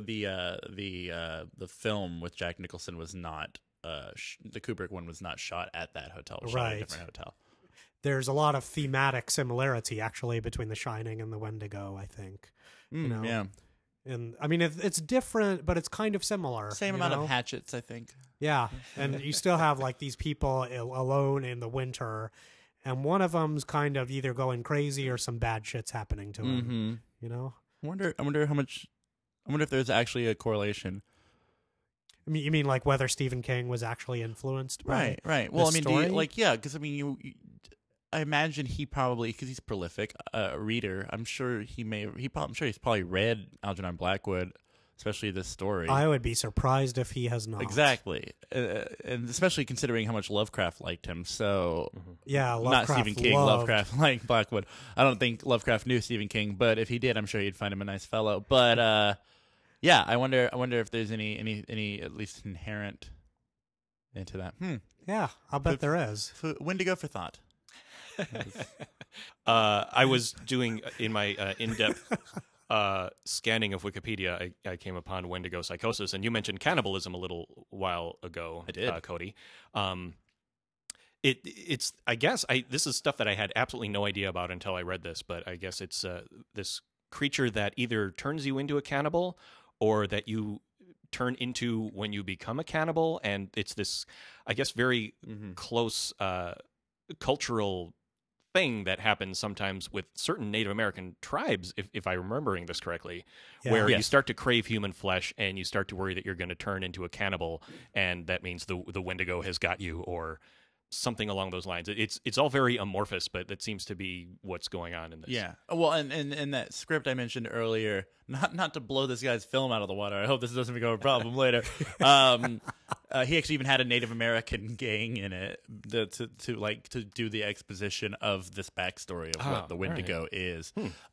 [SPEAKER 2] the film with Jack Nicholson was not the Kubrick one was not shot at that hotel. It was shot at a
[SPEAKER 3] Right.
[SPEAKER 2] different hotel.
[SPEAKER 3] There's a lot of thematic similarity actually between The Shining and The Wendigo, I think. know?
[SPEAKER 2] Yeah,
[SPEAKER 3] And I mean, it's different, but it's kind of similar.
[SPEAKER 2] same
[SPEAKER 3] you
[SPEAKER 2] amount
[SPEAKER 3] know?
[SPEAKER 2] of hatchets, I think.
[SPEAKER 3] Yeah, and you still have like these people alone in the winter, and one of them's kind of either going crazy or some bad shit's happening to him.
[SPEAKER 2] Mm-hmm.
[SPEAKER 3] You know,
[SPEAKER 2] I wonder how much. I wonder if there's actually a correlation.
[SPEAKER 3] I mean, you mean like whether Stephen King was actually influenced by
[SPEAKER 2] Right. Well, I
[SPEAKER 3] this
[SPEAKER 2] mean,
[SPEAKER 3] story?
[SPEAKER 2] because I mean, I imagine he probably, because he's a prolific reader. I'm sure I'm sure he's probably read Algernon Blackwood, especially this story.
[SPEAKER 3] I would be surprised if he has not.
[SPEAKER 2] Exactly, and especially considering how much Lovecraft liked him. So,
[SPEAKER 3] Yeah,
[SPEAKER 2] not
[SPEAKER 3] Lovecraft
[SPEAKER 2] Stephen King.
[SPEAKER 3] loved-
[SPEAKER 2] Lovecraft liked Blackwood. I don't think Lovecraft knew Stephen King, but if he did, I'm sure he'd find him a nice fellow. But yeah, I wonder if there's any at least inherent into that.
[SPEAKER 3] Yeah, I'll bet there is.
[SPEAKER 2] Wendigo for thought.
[SPEAKER 4] I was doing in my in-depth scanning of Wikipedia. I came upon Wendigo psychosis, and you mentioned cannibalism a little while ago.
[SPEAKER 2] I did.
[SPEAKER 4] Cody. It's I guess this is stuff that I had absolutely no idea about until I read this, but I guess it's this creature that either turns you into a cannibal or that you turn into when you become a cannibal, and it's this, I guess, very close cultural thing that happens sometimes with certain Native American tribes, if I'm remembering this correctly,
[SPEAKER 3] Yeah.
[SPEAKER 4] where you
[SPEAKER 2] Yes.
[SPEAKER 4] start to crave human flesh and you start to worry that you're going to turn into a cannibal, and that means the Wendigo has got you, or something along those lines. It's all very amorphous, but that seems to be what's going on in this.
[SPEAKER 2] Yeah. Well, and that script I mentioned earlier, not to blow this guy's film out of the water. I hope this doesn't become a problem later. He actually even had a Native American gang in it to do the exposition of this backstory of what the Wendigo is.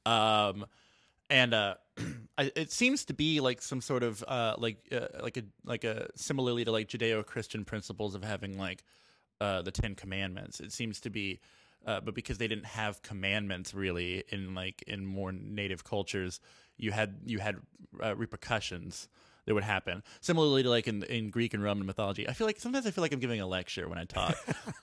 [SPEAKER 2] It seems to be like some sort of like a similarly to like Judeo-Christian principles of having like the Ten Commandments. It seems to be, but because they didn't have commandments really in more native cultures, you had repercussions. that would happen. Similarly to like in Greek and Roman mythology. Sometimes I feel like I'm giving a lecture when I talk.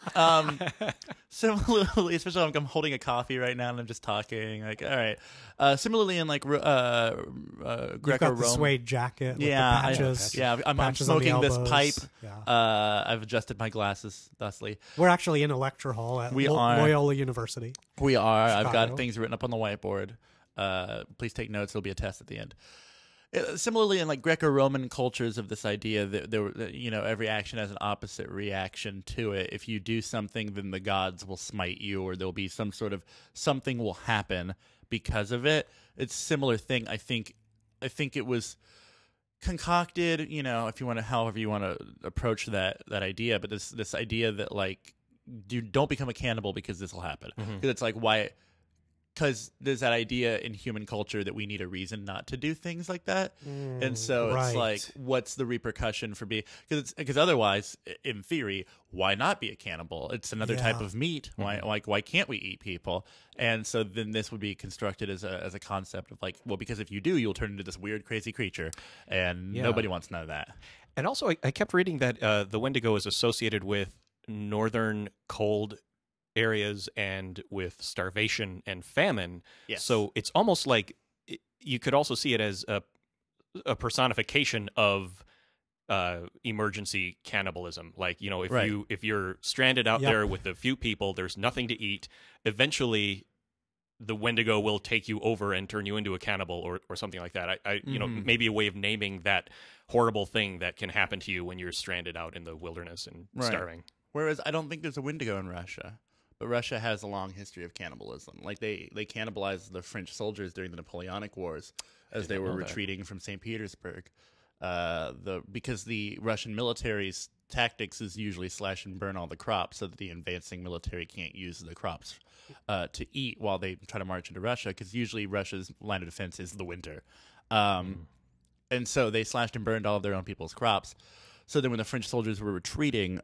[SPEAKER 2] Similarly, especially when I'm holding a coffee right now and I'm just talking. Like, all right. Similarly in like
[SPEAKER 3] You've got the
[SPEAKER 2] Greco-Roman.
[SPEAKER 3] suede jacket with
[SPEAKER 2] Yeah,
[SPEAKER 3] the patches.
[SPEAKER 2] I'm
[SPEAKER 3] patches on the
[SPEAKER 2] smoking this
[SPEAKER 3] elbows.
[SPEAKER 2] pipe.
[SPEAKER 3] Yeah.
[SPEAKER 2] I've adjusted my glasses thusly.
[SPEAKER 3] We're actually in a lecture hall at
[SPEAKER 2] We are.
[SPEAKER 3] Loyola University.
[SPEAKER 2] We are. I've
[SPEAKER 3] Chicago.
[SPEAKER 2] got things written up on the whiteboard. Please take notes. There'll be a test at the end. Similarly, in like Greco-Roman cultures of this idea that there, every action has an opposite reaction to it. If you do something, then the gods will smite you, or there'll be something will happen because of it. It's a similar thing. I think it was concocted. If you want to, however you want to approach that idea, but this idea that like you don't become a cannibal because this will happen. Because it's like why. Because there's that idea in human culture that we need a reason not to do things like that, and so
[SPEAKER 3] right.
[SPEAKER 2] it's like, what's the repercussion for being? Because otherwise, in theory, why not be a cannibal? It's another type of meat. Why can't we eat people? And so then this would be constructed as a concept of like, well, because if you do, you'll turn into this weird, crazy creature, and nobody wants none of that.
[SPEAKER 4] And also, I kept reading that the Wendigo is associated with northern cold areas and with starvation and famine.
[SPEAKER 2] Yes.
[SPEAKER 4] So it's almost like you could also see it as a personification of emergency cannibalism. Like, if you're stranded out there with a few people, there's nothing to eat, eventually the Wendigo will take you over and turn you into a cannibal or something like that. Maybe a way of naming that horrible thing that can happen to you when you're stranded out in the wilderness and starving.
[SPEAKER 2] Whereas I don't think there's a Wendigo in Russia. But Russia has a long history of cannibalism. Like they cannibalized the French soldiers during the Napoleonic Wars as they were retreating from St. Petersburg. Because the Russian military's tactics is usually slash and burn all the crops, so that the advancing military can't use the crops to eat while they try to march into Russia. Because usually Russia's line of defense is the winter, and so they slashed and burned all of their own people's crops. So then when the French soldiers were retreating,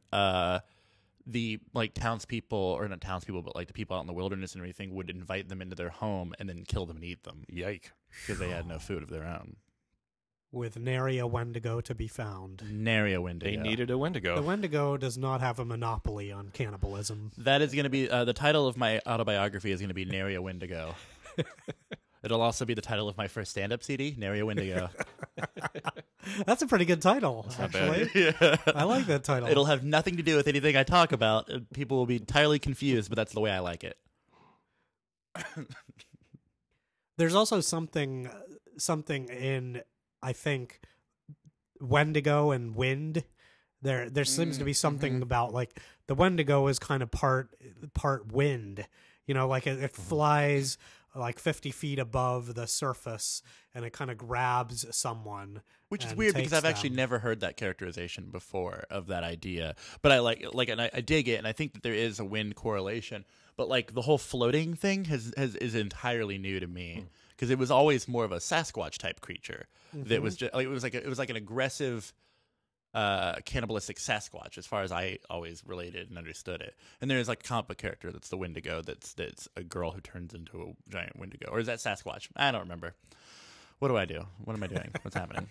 [SPEAKER 2] the like townspeople, or not townspeople, but like the people out in the wilderness and everything would invite them into their home and then kill them and eat them.
[SPEAKER 4] Yike.
[SPEAKER 2] Because they had no food of their own.
[SPEAKER 3] With nary a Wendigo to be found.
[SPEAKER 2] Nary a Wendigo.
[SPEAKER 4] They needed a Wendigo.
[SPEAKER 3] The Wendigo does not have a monopoly on cannibalism.
[SPEAKER 2] That is going to be the title of my autobiography is going to be Nary a Wendigo. It'll also be the title of my first stand-up CD, Nary a Wendigo.
[SPEAKER 3] That's a pretty good title, actually.
[SPEAKER 2] Yeah.
[SPEAKER 3] I like that title.
[SPEAKER 2] It'll have nothing to do with anything I talk about. People will be entirely confused, but that's the way I like it.
[SPEAKER 3] There's also something in, I think, Wendigo and wind. There seems to be something about like the Wendigo is kind of part wind. Like it flies like 50 feet above the surface, and it kind of grabs someone.
[SPEAKER 2] Which is
[SPEAKER 3] and
[SPEAKER 2] weird because
[SPEAKER 3] takes
[SPEAKER 2] I've actually
[SPEAKER 3] them.
[SPEAKER 2] never heard that characterization before of that idea. But I like and I dig it, and I think that there is a wind correlation. But like the whole floating thing is entirely new to me because it was always more of a Sasquatch type creature that was just like it was like an aggressive cannibalistic Sasquatch as far as I always related and understood it. And there's like a comic book character that's the Wendigo that's a girl who turns into a giant Wendigo. Or is that Sasquatch? I don't remember. What do I do? What am I doing? What's happening?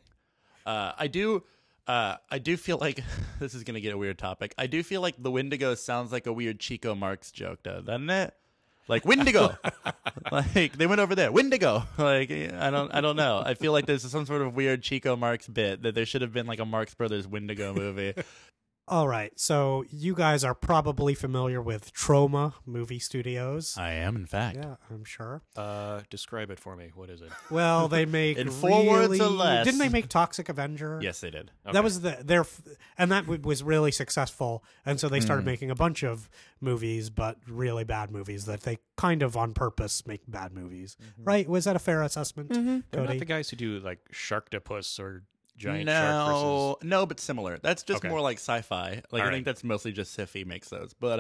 [SPEAKER 2] I do feel like this is going to get a weird topic. I do feel like the Wendigo sounds like a weird Chico Marx joke, doesn't it? Like Wendigo, like they went over there. Wendigo, like I don't know. I feel like there's some sort of weird Chico Marx bit that there should have been like a Marx Brothers Wendigo movie.
[SPEAKER 3] All right, so you guys are probably familiar with Troma Movie Studios.
[SPEAKER 2] I am, in fact.
[SPEAKER 3] Yeah, I'm sure.
[SPEAKER 4] Describe it for me. What is it?
[SPEAKER 3] Well, they make
[SPEAKER 2] In 4 words or less.
[SPEAKER 3] Didn't they make Toxic Avenger?
[SPEAKER 2] Yes, they did.
[SPEAKER 4] Okay.
[SPEAKER 3] That was and that was really successful, and so they started making a bunch of movies, but really bad movies that they kind of on purpose make bad movies. Right? Was that a fair assessment?
[SPEAKER 4] They're not
[SPEAKER 3] Cody?
[SPEAKER 4] the guys who do like Sharktopus or Giant Shark versus...
[SPEAKER 2] No, but similar. That's just
[SPEAKER 4] Okay.
[SPEAKER 2] more like sci-fi. Like
[SPEAKER 4] All
[SPEAKER 2] I
[SPEAKER 4] right.
[SPEAKER 2] think that's mostly just Sci-Fi makes those, but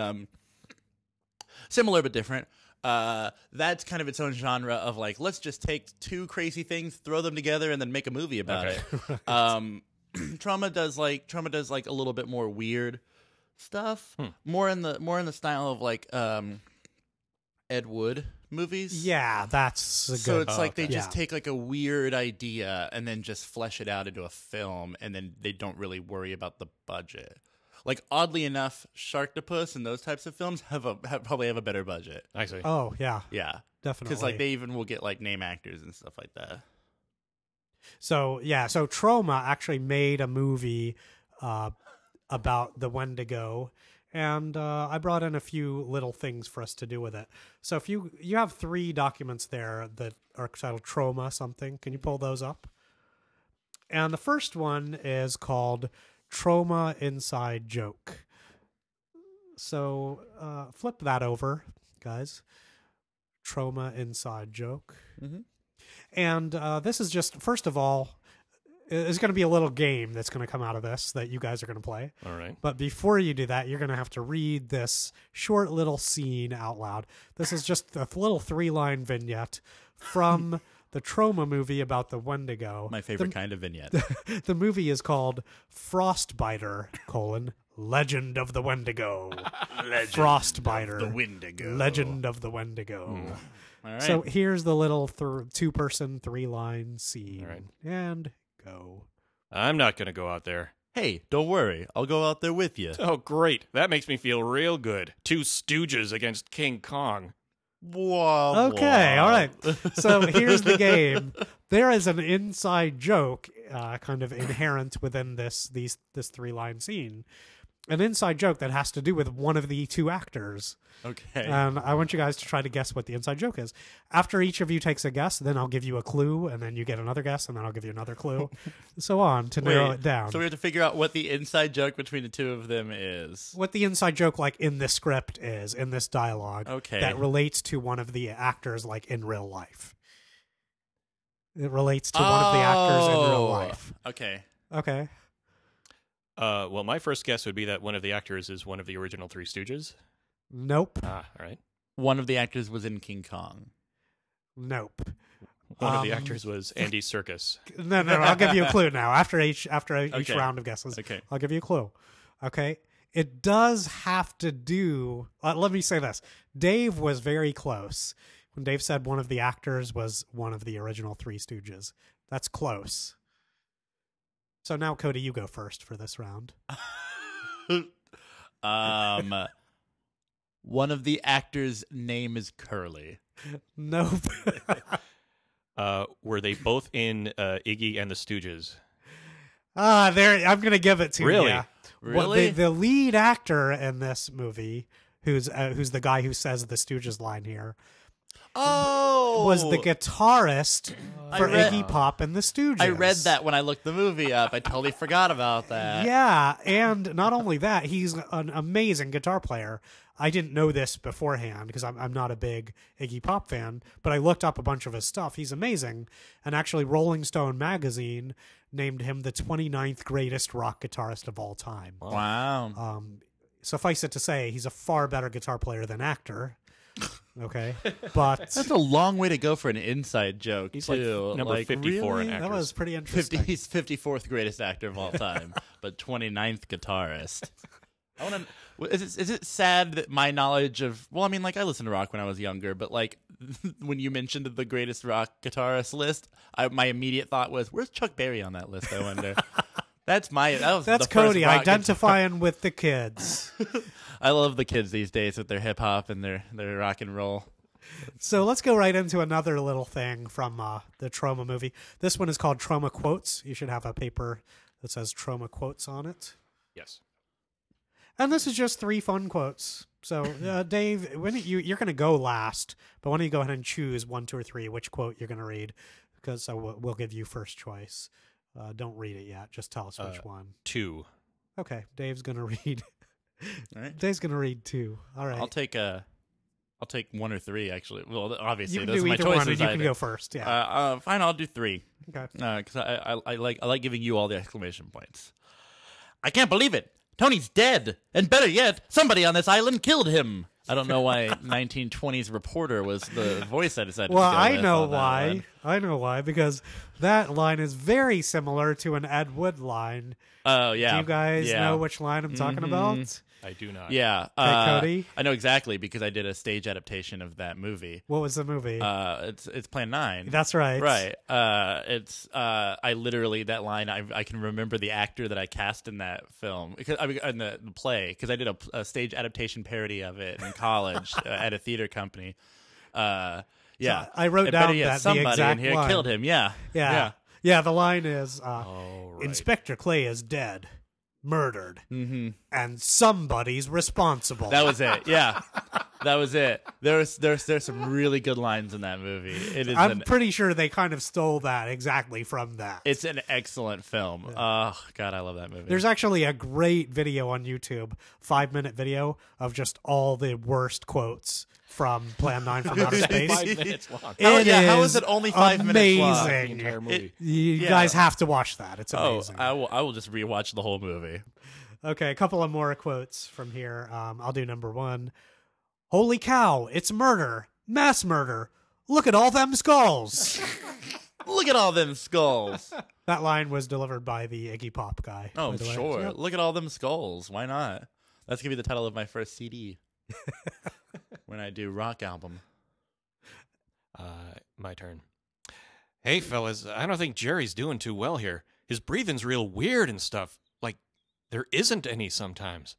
[SPEAKER 2] similar but different. That's kind of its own genre of like let's just take 2 crazy things, throw them together, and then make a movie about
[SPEAKER 4] Okay.
[SPEAKER 2] it. Trauma does like a little bit more weird stuff, more in the style of like Ed Wood movies.
[SPEAKER 3] Yeah, that's a
[SPEAKER 2] So
[SPEAKER 3] good.
[SPEAKER 2] it's like they
[SPEAKER 4] okay.
[SPEAKER 2] just
[SPEAKER 3] Yeah.
[SPEAKER 2] take like a weird idea and then just flesh it out into a film, and then they don't really worry about the budget. Like oddly enough, Sharktopus and those types of films probably have a better budget.
[SPEAKER 4] I see.
[SPEAKER 3] Oh yeah,
[SPEAKER 2] Yeah,
[SPEAKER 3] definitely.
[SPEAKER 2] because like they even will get like name actors and stuff like that.
[SPEAKER 3] So Troma actually made a movie about the Wendigo, and I brought in a few little things for us to do with it. So if you have 3 documents there that are titled Troma something, can you pull those up? And the first one is called Troma Inside Joke. So flip that over, guys. Troma Inside Joke.
[SPEAKER 2] Mm-hmm.
[SPEAKER 3] And this is just, first of all, it's going to be a little game that's going to come out of this that you guys are going to play.
[SPEAKER 4] All right.
[SPEAKER 3] But before you do that, you're going to have to read this short little scene out loud. This is just a little 3-line vignette from the Troma movie about the Wendigo.
[SPEAKER 2] My favorite kind of vignette.
[SPEAKER 3] The movie is called Frostbiter, Legend of the Wendigo. Frostbiter.
[SPEAKER 2] the Wendigo.
[SPEAKER 3] Legend of the Wendigo.
[SPEAKER 2] All right.
[SPEAKER 3] So here's the little 2-person, 3-line scene.
[SPEAKER 4] All right.
[SPEAKER 3] And go.
[SPEAKER 4] I'm not going to go out there.
[SPEAKER 2] Hey, don't worry. I'll go out there with you.
[SPEAKER 4] Oh, great. That makes me feel real good. 2 stooges against King Kong.
[SPEAKER 2] Whoa.
[SPEAKER 3] Okay, all right. So here's the game. There is an inside joke kind of inherent within this 3-line scene. An inside joke that has to do with one of the 2 actors.
[SPEAKER 2] Okay.
[SPEAKER 3] And I want you guys to try to guess what the inside joke is. After each of you takes a guess, then I'll give you a clue, and then you get another guess, and then I'll give you another clue, so on to narrow it down.
[SPEAKER 2] So we have to figure out what the inside joke between the 2 of them is.
[SPEAKER 3] What the inside joke, like in this script, is in this dialogue,
[SPEAKER 2] Okay.
[SPEAKER 3] that relates to one of the actors, like in real life. It relates to one of the actors in real life.
[SPEAKER 2] Okay.
[SPEAKER 3] Okay.
[SPEAKER 4] Well, my first guess would be that one of the actors is one of the original 3 Stooges.
[SPEAKER 3] Nope.
[SPEAKER 4] Ah, all right.
[SPEAKER 2] One of the actors was in King Kong.
[SPEAKER 3] Nope.
[SPEAKER 4] One of the actors was Andy Serkis.
[SPEAKER 3] No. I'll give you a clue now. After each
[SPEAKER 2] Okay.
[SPEAKER 3] round of guesses,
[SPEAKER 2] Okay.
[SPEAKER 3] I'll give you a clue. Okay. It does have to do. Let me say this. Dave was very close when Dave said one of the actors was one of the original 3 Stooges. That's close. So now, Cody, you go first for this round.
[SPEAKER 2] One of the actors' name is Curly.
[SPEAKER 3] Nope.
[SPEAKER 4] Were they both in Iggy and the Stooges?
[SPEAKER 3] There. I'm gonna give it to
[SPEAKER 4] Really?
[SPEAKER 3] you. Well,
[SPEAKER 2] Really?
[SPEAKER 3] the lead actor in this movie, who's the guy who says the Stooges line here,
[SPEAKER 2] Oh,
[SPEAKER 3] was the guitarist for
[SPEAKER 2] read-
[SPEAKER 3] Iggy Pop and the Stooges.
[SPEAKER 2] I read that when I looked the movie up. I totally forgot about that.
[SPEAKER 3] Yeah, and not only that, he's an amazing guitar player. I didn't know this beforehand because I'm not a big Iggy Pop fan, but I looked up a bunch of his stuff. He's amazing. And actually, Rolling Stone magazine named him the 29th greatest rock guitarist of all time.
[SPEAKER 2] Wow.
[SPEAKER 3] Suffice it to say, he's a far better guitar player than actor. Okay, but
[SPEAKER 2] That's a long way to go for an inside joke.
[SPEAKER 4] He's like
[SPEAKER 2] too.
[SPEAKER 4] number 54 in
[SPEAKER 2] really?
[SPEAKER 4] actors.
[SPEAKER 3] that was pretty interesting.
[SPEAKER 2] He's 54th greatest actor of all time, but 29th guitarist. I want to. Is it sad that my knowledge of? Well, I mean, like I listened to rock when I was younger, but like when you mentioned the greatest rock guitarist list, my immediate thought was, "Where's Chuck Berry on that list?" I wonder. That's
[SPEAKER 3] That's
[SPEAKER 2] the
[SPEAKER 3] Cody
[SPEAKER 2] first rock
[SPEAKER 3] identifying with the kids.
[SPEAKER 2] I love the kids these days with their hip hop and their rock and roll.
[SPEAKER 3] So let's go right into another little thing from the Troma movie. This one is called Troma Quotes. You should have a paper that says Troma Quotes on it.
[SPEAKER 4] Yes.
[SPEAKER 3] And this is just 3 fun quotes. So, Dave, you're going to go last, but why don't you go ahead and choose 1, 2, or 3 which quote you're going to read, because we'll give you first choice. Don't read it yet. Just tell us which one.
[SPEAKER 4] 2.
[SPEAKER 3] Okay, Dave's going to read.
[SPEAKER 2] All right.
[SPEAKER 3] Dave's going to read 2. All right.
[SPEAKER 2] I'll take 1 or 3 actually. Well, obviously
[SPEAKER 3] you can
[SPEAKER 2] those
[SPEAKER 3] do
[SPEAKER 2] are my
[SPEAKER 3] either one,
[SPEAKER 2] choices.
[SPEAKER 3] and you can go first. Yeah.
[SPEAKER 2] Fine, I'll do 3.
[SPEAKER 3] Okay.
[SPEAKER 2] Because I like giving you all the exclamation points. I can't believe it. Tony's dead, and better yet, somebody on this island killed him. I don't know why 1920s reporter was the voice I decided.
[SPEAKER 3] Well,
[SPEAKER 2] to go
[SPEAKER 3] I
[SPEAKER 2] with
[SPEAKER 3] know
[SPEAKER 2] on that
[SPEAKER 3] why.
[SPEAKER 2] one.
[SPEAKER 3] I know why, because that line is very similar to an Ed Wood line.
[SPEAKER 2] Oh yeah.
[SPEAKER 3] Do you guys
[SPEAKER 2] Yeah.
[SPEAKER 3] know which line I'm talking about?
[SPEAKER 4] I do not.
[SPEAKER 2] Yeah.
[SPEAKER 3] Cody?
[SPEAKER 2] I know exactly because I did a stage adaptation of that movie.
[SPEAKER 3] What was the movie?
[SPEAKER 2] It's Plan 9.
[SPEAKER 3] That's right.
[SPEAKER 2] Right. I literally, that line, I can remember the actor that I cast in that film, because I mean, in the play, because I did a stage adaptation parody of it in college at a theater company. Yeah.
[SPEAKER 3] So I wrote
[SPEAKER 2] And
[SPEAKER 3] down
[SPEAKER 2] better yet,
[SPEAKER 3] that the
[SPEAKER 2] somebody
[SPEAKER 3] exact
[SPEAKER 2] in here
[SPEAKER 3] line.
[SPEAKER 2] killed him. Yeah.
[SPEAKER 3] Yeah. Yeah, the line is
[SPEAKER 4] Oh, right.
[SPEAKER 3] Inspector Clay is dead, murdered,
[SPEAKER 2] Mm-hmm.
[SPEAKER 3] and somebody's responsible.
[SPEAKER 2] That was it. Yeah. That was it. There's some really good lines in that movie. It is
[SPEAKER 3] I'm pretty sure they kind of stole that exactly from that.
[SPEAKER 2] It's an excellent film. Oh God, I love that movie.
[SPEAKER 3] There's actually a great video on YouTube, 5-minute video of just all the worst quotes from Plan 9 from Outer Space.
[SPEAKER 4] 5 minutes long.
[SPEAKER 2] How is it only 5 minutes long?
[SPEAKER 4] The
[SPEAKER 3] amazing.
[SPEAKER 4] entire movie.
[SPEAKER 3] You
[SPEAKER 2] Yeah.
[SPEAKER 3] guys have to watch that. It's
[SPEAKER 2] Oh,
[SPEAKER 3] amazing.
[SPEAKER 2] I will just rewatch the whole movie.
[SPEAKER 3] Okay, a couple of more quotes from here. I'll do number 1. Holy cow, it's murder. Mass murder. Look at all them skulls.
[SPEAKER 2] Look at all them skulls.
[SPEAKER 3] That line was delivered by the Iggy Pop guy.
[SPEAKER 2] Oh,
[SPEAKER 3] by the way.
[SPEAKER 2] sure.
[SPEAKER 3] Yep.
[SPEAKER 2] Look at all them skulls. Why not? That's gonna be the title of my first CD when I do rock album.
[SPEAKER 4] My turn. Hey, fellas, I don't think Jerry's doing too well here. His breathing's real weird and stuff. Like, there isn't any sometimes.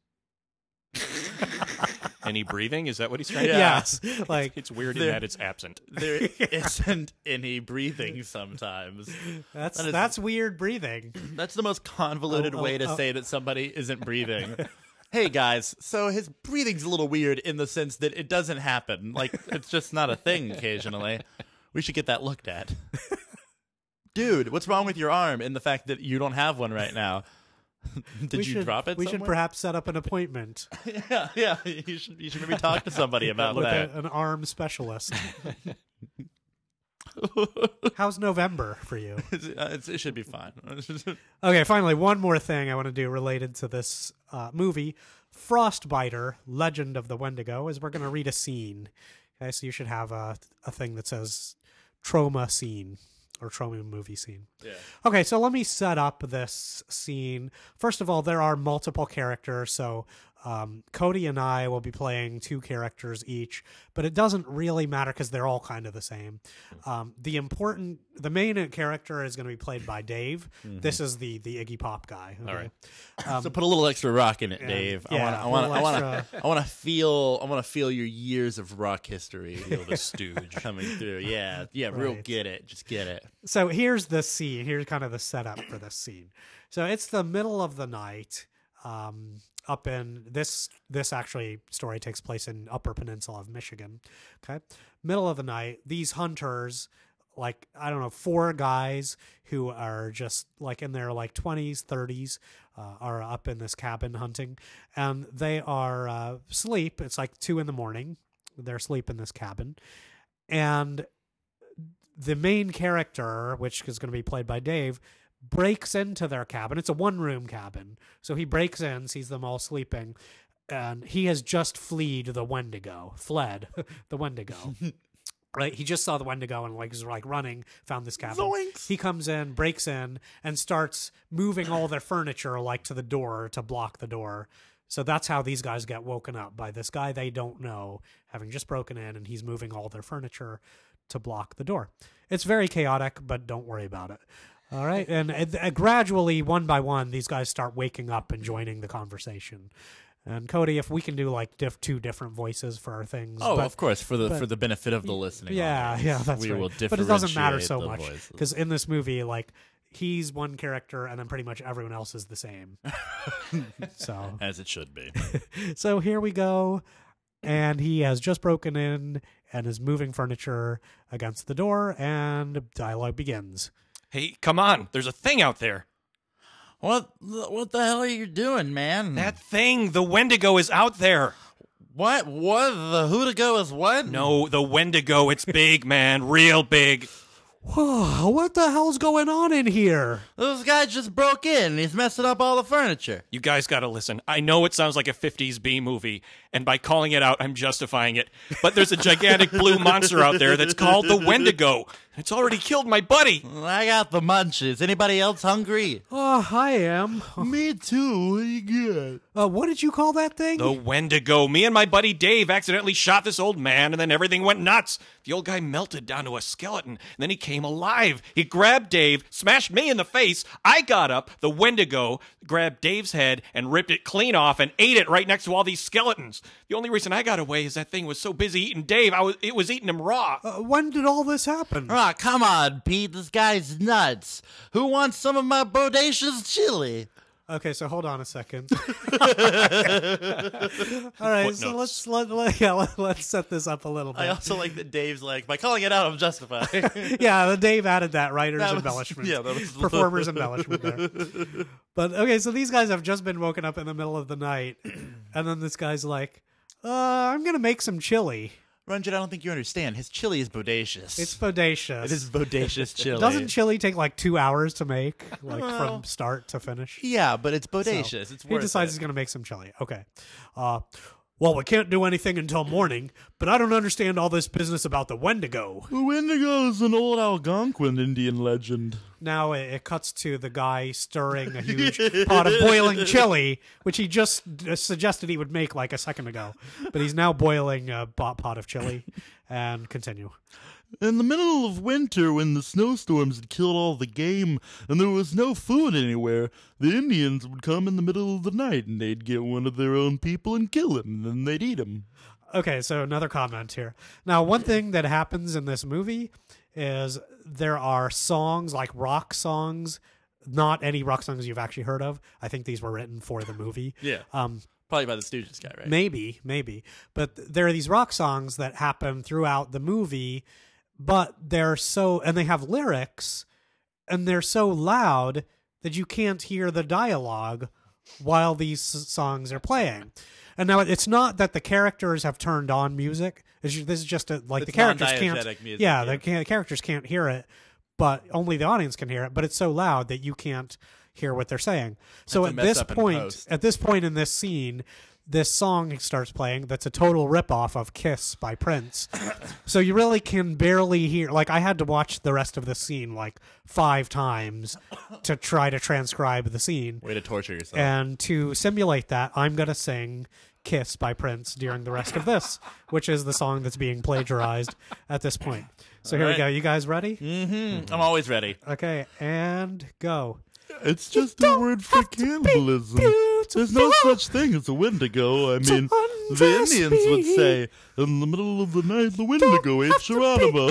[SPEAKER 4] Any breathing? Is that what he's trying to
[SPEAKER 2] Yeah.
[SPEAKER 3] Yes. Like,
[SPEAKER 4] It's weird in
[SPEAKER 2] There-
[SPEAKER 4] that it's absent.
[SPEAKER 2] There isn't any breathing sometimes.
[SPEAKER 3] that's weird breathing.
[SPEAKER 2] That's the most convoluted way to say that somebody isn't breathing. Hey guys, so his breathing's a little weird in the sense that it doesn't happen. Like, it's just not a thing occasionally. We should get that looked at. Dude, what's wrong with your arm and the fact that you don't have one right now? Did you drop it
[SPEAKER 3] We should
[SPEAKER 2] somewhere?
[SPEAKER 3] perhaps set up an appointment
[SPEAKER 2] Yeah. You should maybe talk to somebody about
[SPEAKER 3] with
[SPEAKER 2] that.
[SPEAKER 3] an arm specialist. How's November for you?
[SPEAKER 2] It should be fine.
[SPEAKER 3] Okay, finally, one more thing I want to do related to this movie, Frostbiter, Legend of the Wendigo, is we're going to read a scene. Okay, so you should have a thing that says trauma scene or trauma movie scene.
[SPEAKER 2] Yeah.
[SPEAKER 3] Okay, so let me set up this scene. First of all, there are multiple characters, so Cody and I will be playing 2 characters each, but it doesn't really matter because they're all kind of the same. The main character is going to be played by Dave.
[SPEAKER 2] Mm-hmm.
[SPEAKER 3] This is the Iggy Pop guy. Okay?
[SPEAKER 4] All right.
[SPEAKER 2] So put a little extra rock in it, Dave.
[SPEAKER 3] yeah,
[SPEAKER 2] I want
[SPEAKER 3] a little extra.
[SPEAKER 2] to feel your years of rock history
[SPEAKER 4] Feel the stooge.
[SPEAKER 2] coming through. Yeah, real
[SPEAKER 3] Right.
[SPEAKER 2] get it. Just get it.
[SPEAKER 3] So here's the scene. Here's kind of the setup for this scene. So it's the middle of the night. Up in this actually story takes place in Upper Peninsula of Michigan. Okay, middle of the night. These hunters, like, I don't know, 4 guys who are just like in their like 20s, 30s, are up in this cabin hunting, and they are asleep. It's like 2 a.m. They're asleep in this cabin, and the main character, which is going to be played by Dave, breaks into their cabin. It's a 1-room cabin. So he breaks in, sees them all sleeping, and he has just fled the Wendigo. Right? He just saw the Wendigo and was running, found this cabin.
[SPEAKER 2] Zoinks!
[SPEAKER 3] He comes in, breaks in, and starts moving all their furniture to the door to block the door. So that's how these guys get woken up by this guy they don't know, having just broken in, and he's moving all their furniture to block the door. It's very chaotic, but don't worry about it. All right, and gradually, one by one, these guys start waking up and joining the conversation. And Cody, if we can do 2 different voices for our things,
[SPEAKER 2] Oh,
[SPEAKER 3] but,
[SPEAKER 2] of course, for the benefit of the listening.
[SPEAKER 3] yeah,
[SPEAKER 2] audience,
[SPEAKER 3] that's
[SPEAKER 2] we
[SPEAKER 3] right.
[SPEAKER 2] will
[SPEAKER 3] But it doesn't matter
[SPEAKER 2] differentiate
[SPEAKER 3] so
[SPEAKER 2] the
[SPEAKER 3] much
[SPEAKER 2] voices.
[SPEAKER 3] because in this movie, he's one character, and then pretty much everyone else is the same. So
[SPEAKER 2] as it should be.
[SPEAKER 3] So here we go, and he has just broken in and is moving furniture against the door, and dialogue begins.
[SPEAKER 4] Hey, come on. There's a thing out there.
[SPEAKER 2] What the hell are you doing, man?
[SPEAKER 4] That thing, the Wendigo, is out there.
[SPEAKER 2] What the Hoodigo is what?
[SPEAKER 4] No, the Wendigo, it's big, man. Real big.
[SPEAKER 3] Whoa, what the hell's going on in here?
[SPEAKER 2] This guy just broke in. He's messing up all the furniture.
[SPEAKER 4] You guys gotta listen. I know it sounds like a 50s B movie, and by calling it out, I'm justifying it. But there's a gigantic blue monster out there that's called the Wendigo. It's already killed my buddy.
[SPEAKER 2] I got the munchies. Anybody else hungry?
[SPEAKER 3] Oh, I am.
[SPEAKER 2] Me too. What do you got?
[SPEAKER 3] What did you call that thing?
[SPEAKER 4] The Wendigo. Me and my buddy Dave accidentally shot this old man, and then everything went nuts. The old guy melted down to a skeleton, and then he came alive. He grabbed Dave, smashed me in the face. I got up. The Wendigo grabbed Dave's head and ripped it clean off and ate it right next to all these skeletons. The only reason I got away is that thing was so busy eating Dave, it was eating him raw.
[SPEAKER 3] When did all this happen?
[SPEAKER 2] Ah, come on, Pete. This guy's nuts. Who wants some of my bodacious chili?
[SPEAKER 3] Okay, so hold on a second. All right, so let's set this up a little bit.
[SPEAKER 2] I also like that Dave's like, by calling it out, I'm justified.
[SPEAKER 3] Yeah, Dave added that writer's
[SPEAKER 2] That was-
[SPEAKER 3] embellishment.
[SPEAKER 2] yeah, that was-
[SPEAKER 3] performer's embellishment there. But okay, so these guys have just been woken up in the middle of the night, and then this guy's like, I'm gonna make some chili.
[SPEAKER 2] Ranjit, I don't think you understand. His chili is bodacious.
[SPEAKER 3] It's bodacious.
[SPEAKER 2] It is bodacious chili.
[SPEAKER 3] Doesn't chili take like 2 hours to make, like from start to finish?
[SPEAKER 2] Yeah, but it's bodacious.
[SPEAKER 3] So,
[SPEAKER 2] It's
[SPEAKER 3] he
[SPEAKER 2] worth
[SPEAKER 3] decides
[SPEAKER 2] it.
[SPEAKER 3] he's going to make some chili. Okay. Well, we can't do anything until morning, but I don't understand all this business about the Wendigo.
[SPEAKER 2] The Wendigo is an old Algonquin Indian legend.
[SPEAKER 3] Now it cuts to the guy stirring a huge pot of boiling chili, which he just suggested he would make like a second ago. But he's now boiling a pot of chili. And continue.
[SPEAKER 2] In the middle of winter, when the snowstorms had killed all the game and there was no food anywhere, the Indians would come in the middle of the night and they'd get one of their own people and kill him, and then they'd eat him.
[SPEAKER 3] Okay, so another comment here. Now, one thing that happens in this movie is there are songs, like rock songs, not any rock songs you've actually heard of. I think these were written for the movie.
[SPEAKER 2] Yeah. Probably by the Stooges guy, right?
[SPEAKER 3] Maybe. But there are these rock songs that happen throughout the movie, but and they have lyrics, and they're so loud that you can't hear the dialogue while these songs are playing. And now it's not that the characters have turned on music. This is just the characters can't.
[SPEAKER 2] Music,
[SPEAKER 3] yeah, the characters can't hear it, but only the audience can hear it. But it's so loud that you can't hear what they're saying. So at this point in this scene, this song starts playing that's a total ripoff of Kiss by Prince. So you really can barely hear. Like, I had to watch the rest of the scene like 5 times to try to transcribe the scene.
[SPEAKER 2] Way to torture yourself.
[SPEAKER 3] And to simulate that, I'm going to sing Kiss by Prince during the rest of this, which is the song that's being plagiarized at this point. So here we go. You guys ready?
[SPEAKER 2] Mm-hmm. I'm always ready.
[SPEAKER 3] Okay, and go.
[SPEAKER 2] It's just a word for cannibalism. There's no such thing as a Wendigo. I mean, the Indians would say, in the middle of the night, the Wendigo ate Geronimo.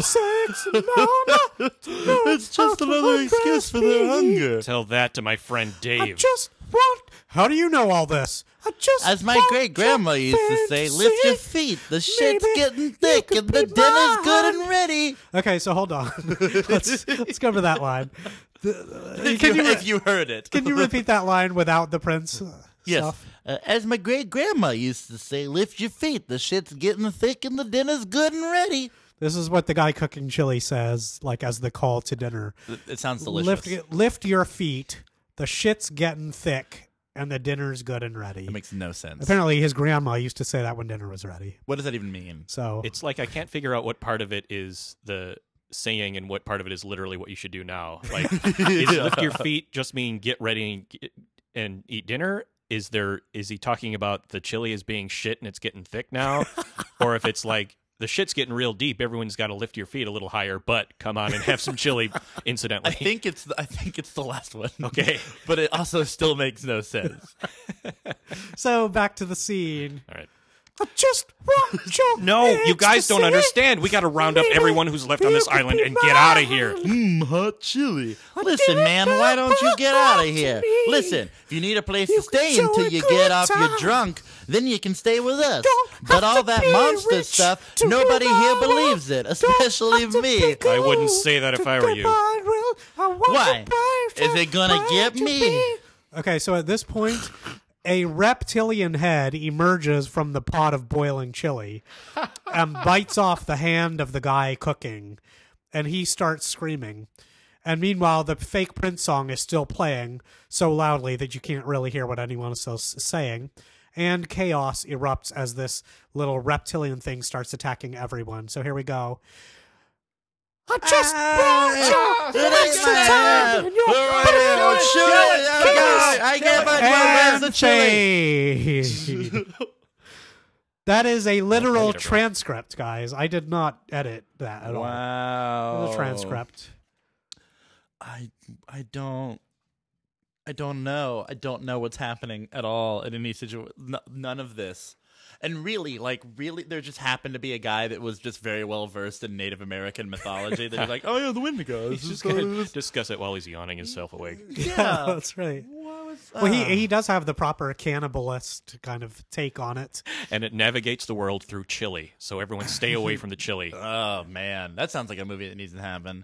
[SPEAKER 2] It's just another excuse for their hunger.
[SPEAKER 4] Tell that to my friend Dave.
[SPEAKER 3] How do you know all this?
[SPEAKER 2] As my great-grandma used to say, lift your feet. The shit's getting thick and the dinner's good and ready.
[SPEAKER 3] Okay, so hold on. Let's go to that line.
[SPEAKER 2] If you heard it.
[SPEAKER 3] Can you repeat that line without the Prince
[SPEAKER 2] Yes.
[SPEAKER 3] stuff?
[SPEAKER 2] As my great-grandma used to say, lift your feet. The shit's getting thick and the dinner's good and ready.
[SPEAKER 3] This is what the guy cooking chili says, like as the call to dinner.
[SPEAKER 2] It sounds delicious.
[SPEAKER 3] Lift your feet. The shit's getting thick and the dinner's good and ready.
[SPEAKER 2] It makes no sense.
[SPEAKER 3] Apparently, his grandma used to say that when dinner was ready.
[SPEAKER 2] What does that even mean?
[SPEAKER 3] So
[SPEAKER 4] It's like I can't figure out what part of it is the saying and what part of it is literally what you should do now. Like, is lift your feet just mean get ready and eat dinner? Is he talking about the chili as being shit and it's getting thick now? Or if it's like the shit's getting real deep, everyone's got to lift your feet a little higher, but come on and have some chili incidentally.
[SPEAKER 2] I think it's the last one.
[SPEAKER 4] Okay.
[SPEAKER 2] But it also still makes no sense.
[SPEAKER 3] So back to the scene.
[SPEAKER 4] All right.
[SPEAKER 3] I just want your
[SPEAKER 4] No, you
[SPEAKER 3] hands
[SPEAKER 4] guys
[SPEAKER 3] to
[SPEAKER 4] don't
[SPEAKER 3] say,
[SPEAKER 4] understand. We got to round up everyone who's left on this island and get out of here.
[SPEAKER 2] Hot chili. Listen, man, why don't you get out of here? Listen, if you need a place to stay until you get off your drunk, then you can stay with us. But all that monster stuff, nobody here believes it, especially me.
[SPEAKER 4] I wouldn't say that if I were you.
[SPEAKER 2] Why? Is it gonna get me?
[SPEAKER 3] Okay, so at this point, a reptilian head emerges from the pot of boiling chili and bites off the hand of the guy cooking, and he starts screaming. And meanwhile, the fake Prince song is still playing so loudly that you can't really hear what anyone else is saying. And chaos erupts as this little reptilian thing starts attacking everyone. So here we go. I just brought you
[SPEAKER 2] It ain't
[SPEAKER 3] extra
[SPEAKER 2] my
[SPEAKER 3] time
[SPEAKER 2] hand.
[SPEAKER 3] and you're
[SPEAKER 2] Oh, chili. I get my where's the
[SPEAKER 3] and
[SPEAKER 2] chili?
[SPEAKER 3] fade. That is a literal
[SPEAKER 4] it, everyone.
[SPEAKER 3] transcript, guys. I did not edit that at all.
[SPEAKER 2] Wow.
[SPEAKER 3] It was a transcript.
[SPEAKER 2] I don't know. I don't know what's happening at all in any situation. None of this. And really, there just happened to be a guy that was just very well versed in Native American mythology. That was like, oh yeah, the Wendigos.
[SPEAKER 4] He's just going to discuss it while he's yawning himself awake.
[SPEAKER 3] Yeah, that's right.
[SPEAKER 2] What was,
[SPEAKER 3] Well, he does have the proper cannibalist kind of take on it.
[SPEAKER 4] And it navigates the world through chili, so everyone stay away from the chili.
[SPEAKER 2] Oh man, that sounds like a movie that needs to happen.